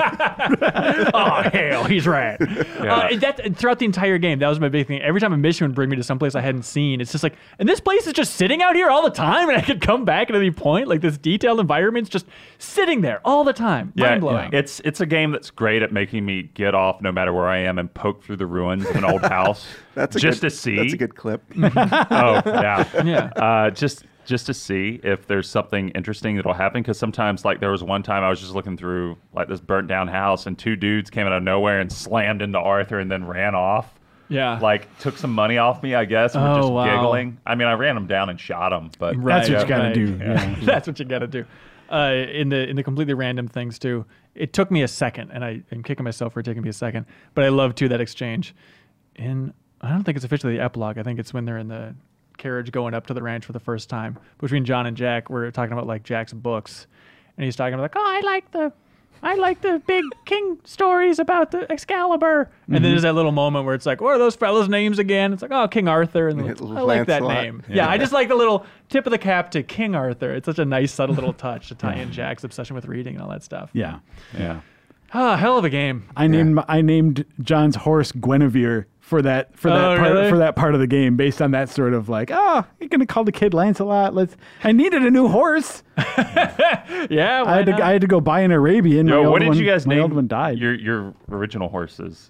oh hell, he's right. Uh, that throughout the entire game, that was my big thing. Every time a mission would bring me to someplace I hadn't seen, it's just like, and this place is just sitting out here all the time, and I could come back at any point. Like this detailed environment's just sitting there all the time. Mind blowing. It's it's a game that's great at making me get off no matter where I am and poke through the ruins of an old house. That's a just good, to see. That's a good clip. Oh yeah, Yeah. Uh, just just to see if there's something interesting that'll happen. Because sometimes, like there was one time I was just looking through like this burnt down house, and two dudes came out of nowhere and slammed into Arthur and then ran off. Yeah. Like took some money off me, I guess. And were Oh, just wow. giggling. I mean, I ran them down and shot them, but That's what Right, you gotta right. do. Yeah. That's what you got to do. Uh, in the in the completely random things too. It took me a second, and I am kicking myself for taking me a second. But I love too that exchange. In I don't think it's officially the epilogue. I think it's when they're in the carriage going up to the ranch for the first time between John and Jack. We're talking about like Jack's books, and he's talking about like, oh, I like the I like the big king stories about the Excalibur. And then there's that little moment where it's like, what are those fellas' names again? It's like, oh, King Arthur. And Yeah, I like that Lancelot. name. Yeah. I just like the little tip of the cap to King Arthur. It's such a nice, subtle little touch to tie in Jack's obsession with reading and all that stuff. Yeah. Yeah. Ah, hell of a game. I named my- I named John's horse Guinevere for that for that Oh, part really? for that part of the game, based on that sort of like, oh, you're gonna call the kid Lancelot. Let's. I needed a new horse. Yeah, why I had to not? I had to go buy an Arabian. Yo, my what old did one, you guys my name old one died. your your original horses?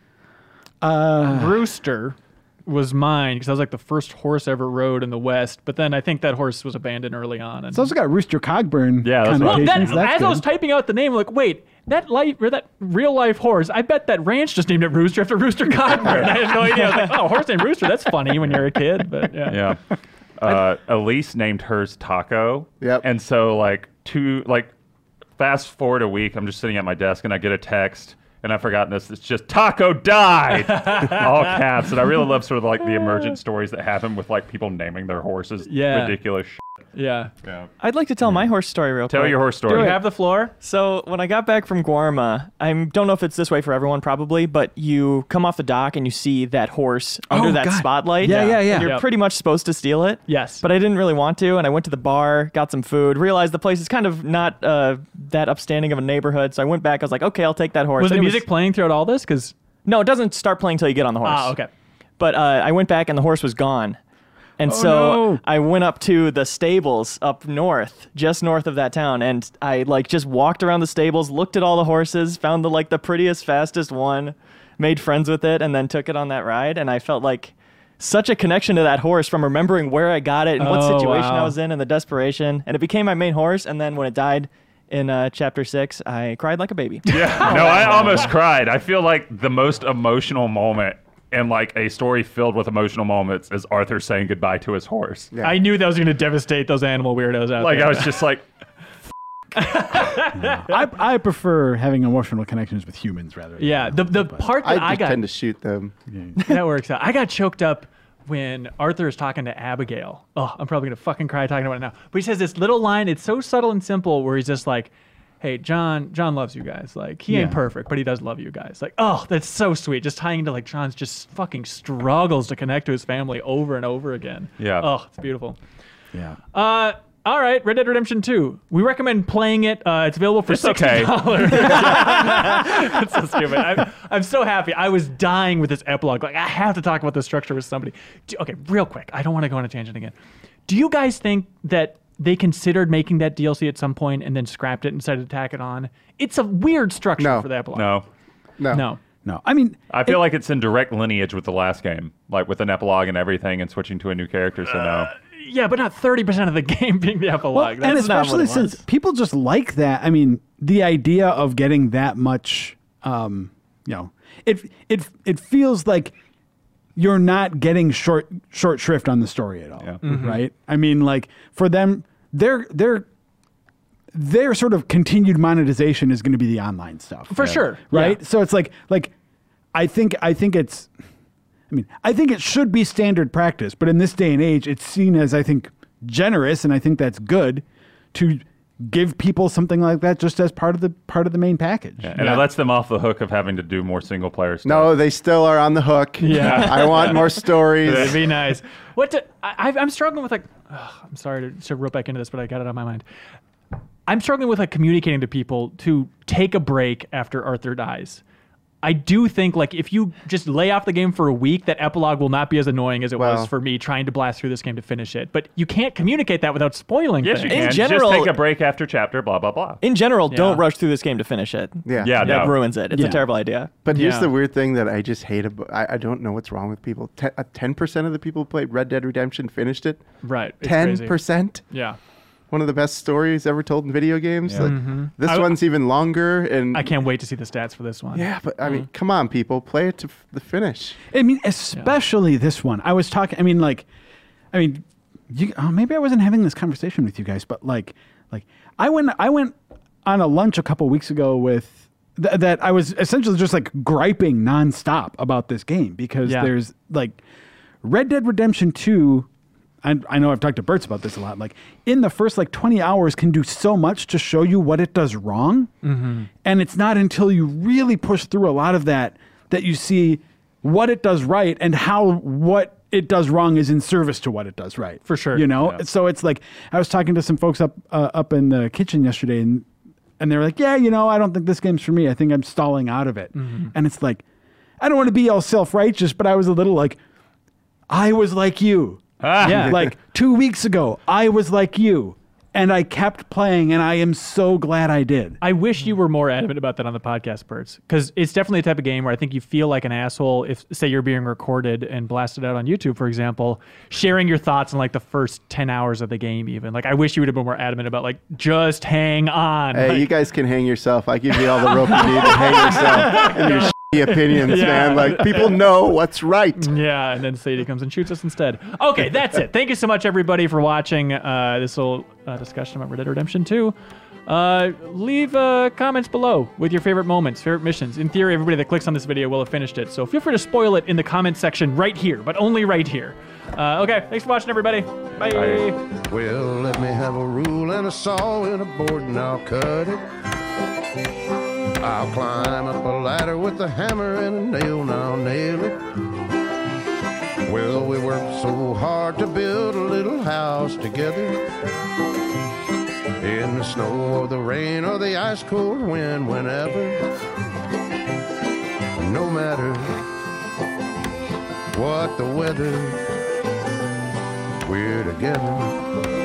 Rooster was mine because I was like the first horse ever rode in the West. But then I think that horse was abandoned early on. And It's also got Rooster Cogburn. Yeah, that's kind what- of well, that, patience. That's as I was good. typing out the name, I'm like, wait, that life or that real life horse, I bet that ranch just named it Rooster after Rooster Cogburn. I had no idea. I was like, oh, horse named Rooster. That's funny when you're a kid. But yeah. Yeah. Uh, Elise named hers Taco. Yep. And so like two like fast forward a week, I'm just sitting at my desk and I get a text and I've forgotten this. It's just Taco died, all caps. And I really love sort of like the emergent stories that happen with like people naming their horses Yeah. ridiculous. Shit. Yeah. Yeah. I'd like to tell my horse story real Tell quick. your horse Do story. we have the floor? So when I got back from Guarma, I don't know if it's this way for everyone probably, but you come off the dock and you see that horse under Oh, that God. spotlight. Yeah, yeah, yeah. And you're Yep. pretty much supposed to steal it. Yes. But I didn't really want to, and I went to the bar, got some food, realized the place is kind of not uh, that upstanding of a neighborhood, so I went back. I was like, okay, I'll take that horse. Was the And it music playing throughout all this? Because No, it doesn't start playing until you get on the horse. ah, okay. But uh, I went back and the horse was gone. And Oh, so no. I went up to the stables up north, just north of that town, and I like just walked around the stables, looked at all the horses, found the like the prettiest, fastest one, made friends with it, and then took it on that ride. And I felt like such a connection to that horse from remembering where I got it and what Oh, situation wow. I was in and the desperation. And it became my main horse. And then when it died in uh, chapter six, I cried like a baby. Yeah. No, I almost cried. I feel like the most emotional moment in like a story filled with emotional moments is Arthur saying goodbye to his horse. Yeah. I knew that was going to devastate those animal weirdos out Like there. I was just like, I, I prefer having emotional connections with humans rather. Than yeah, the the but- part I that just I, got tend to shoot them. that works out. I got choked up when Arthur is talking to Abigail. Oh, I'm probably gonna fucking cry talking about it now. But he says this little line. It's so subtle and simple, where he's just like, "Hey, John, John loves you guys. Like, he ain't Yeah. perfect, but he does love you guys." Like, oh, that's so sweet. Just tying into like John's just fucking struggles to connect to his family over and over again. Yeah. Oh, it's beautiful. Yeah. Uh, all right, Red Dead Redemption two. We recommend playing it. Uh, it's available for It's sixty okay. dollars. That's so stupid. I'm, I'm so happy. I was dying with this epilogue. Like, I have to talk about the structure with somebody. Do- okay, real quick. I don't want to go on a tangent again. Do you guys think that they considered making that D L C at some point and then scrapped it and decided to tack it on? It's a weird structure No. for the epilogue. no. No. No. No, I mean, I feel like it's in direct lineage with the last game, like with an epilogue and everything, and switching to a new character. So no. Yeah, but not thirty percent of the game being the epilogue. well, and That's not what especially it since was. people just like that. I mean, the idea of getting that much, um, you know, it it it feels like you're not getting short short shrift on the story at all, Yeah. right? I mean, like for them, their their their sort of continued monetization is going to be the online stuff, For sure. right? Yeah. So it's like like I think I think it's I mean, I think it should be standard practice, but in this day and age, it's seen as, I think, generous, and I think that's good to give people something like that just as part of the part of the main package. Yeah, and it lets them off the hook of having to do more single player stuff. No, they still are on the hook. Yeah. I want more stories. It'd be nice. What to, I, I've- I'm struggling with like. ugh, I'm sorry to, to rope back into this, but I got it on my mind. I'm struggling with like communicating to people to take a break after Arthur dies. I do think like if you just lay off the game for a week, that epilogue will not be as annoying as it Well. was for me trying to blast through this game to finish it. But you can't communicate that without spoiling Yes, you things. can. general- Just take a break after chapter, blah, blah, blah. In general, don't Yeah. rush through this game to finish it. Yeah. Yeah, That no. ruins it. It's Yeah. a terrible idea. But here's Yeah. the weird thing that I just hate about I, I don't know what's wrong with people. Te- uh, ten percent of the people who played Red Dead Redemption finished it. Right. It's ten crazy. percent? Yeah. One of the best stories ever told in video games. Yeah. Like, Mhm. This I- one's even longer. And I can't wait to see the stats for this one. Yeah, but I mean, come on, people. Play it to f- the finish. I mean, especially this one. I was talking. I mean, like, I mean, you, oh, maybe I wasn't having this conversation with you guys, but like, like I went, I went on a lunch a couple weeks ago with th- that. I was essentially just like griping nonstop about this game because Yeah. there's like Red Dead Redemption two. I, I know I've talked to Bertz about this a lot. Like in the first like twenty hours can do so much to show you what it does wrong. Mm-hmm. And it's not until you really push through a lot of that that you see what it does right and how what it does wrong is in service to what it does right. For sure. You know? Yeah. So it's like, I was talking to some folks up uh, up in the kitchen yesterday, and and they were like, yeah, you know, I don't think this game's for me. I think I'm stalling out of it. Mm-hmm. And it's like, I don't want to be all self-righteous, but I was a little like, I was like you. Yeah. Like two weeks ago, I was like you. And I kept playing, and I am so glad I did. I wish you were more adamant about that on the podcast, Bertz, because it's definitely a type of game where I think you feel like an asshole if, say, you're being recorded and blasted out on YouTube, for example, sharing your thoughts in like the first ten hours of the game even. Like, I wish you would have been more adamant about, like, just hang on. Hey, like, you guys can hang yourself. I give you all the rope you need to hang yourself and your shitty opinions, Yeah. man. Like, people know what's right. Yeah, and then Sadie comes and shoots us instead. Okay, that's it. Thank you so much, everybody, for watching uh, this little uh, discussion about Red Dead Redemption two. Uh, leave uh, comments below with your favorite moments, favorite missions. In theory, everybody that clicks on this video will have finished it, so feel free to spoil it in the comment section right here, but only right here. Uh, okay, thanks for watching, everybody. Bye. Bye. Well, let me have a rule and a saw and a board and I'll cut it. I'll climb up a ladder with a hammer and a nail and I'll nail it. Well, we worked so hard to build a little house together. In the snow or the rain or the ice cold wind, whenever. No matter what the weather, we're together.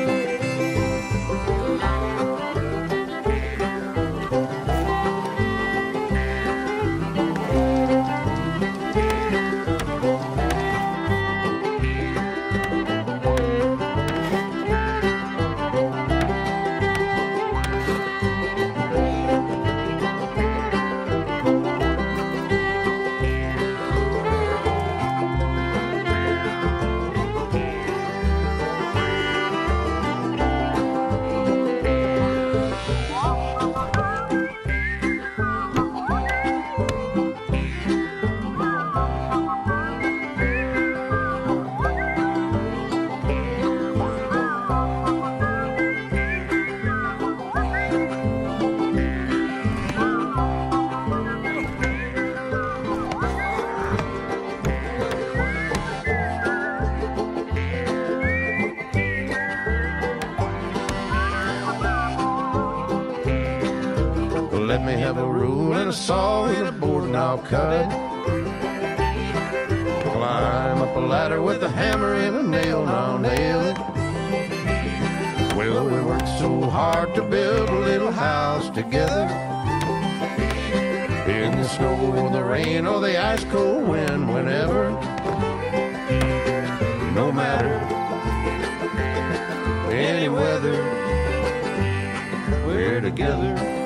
Let me have a rule and a saw and a board and I'll cut. Climb up a ladder with a hammer and a nail and I'll nail it. Well, we worked so hard to build a little house together. In the snow or the rain or the ice cold wind, whenever. No matter any weather, we're together.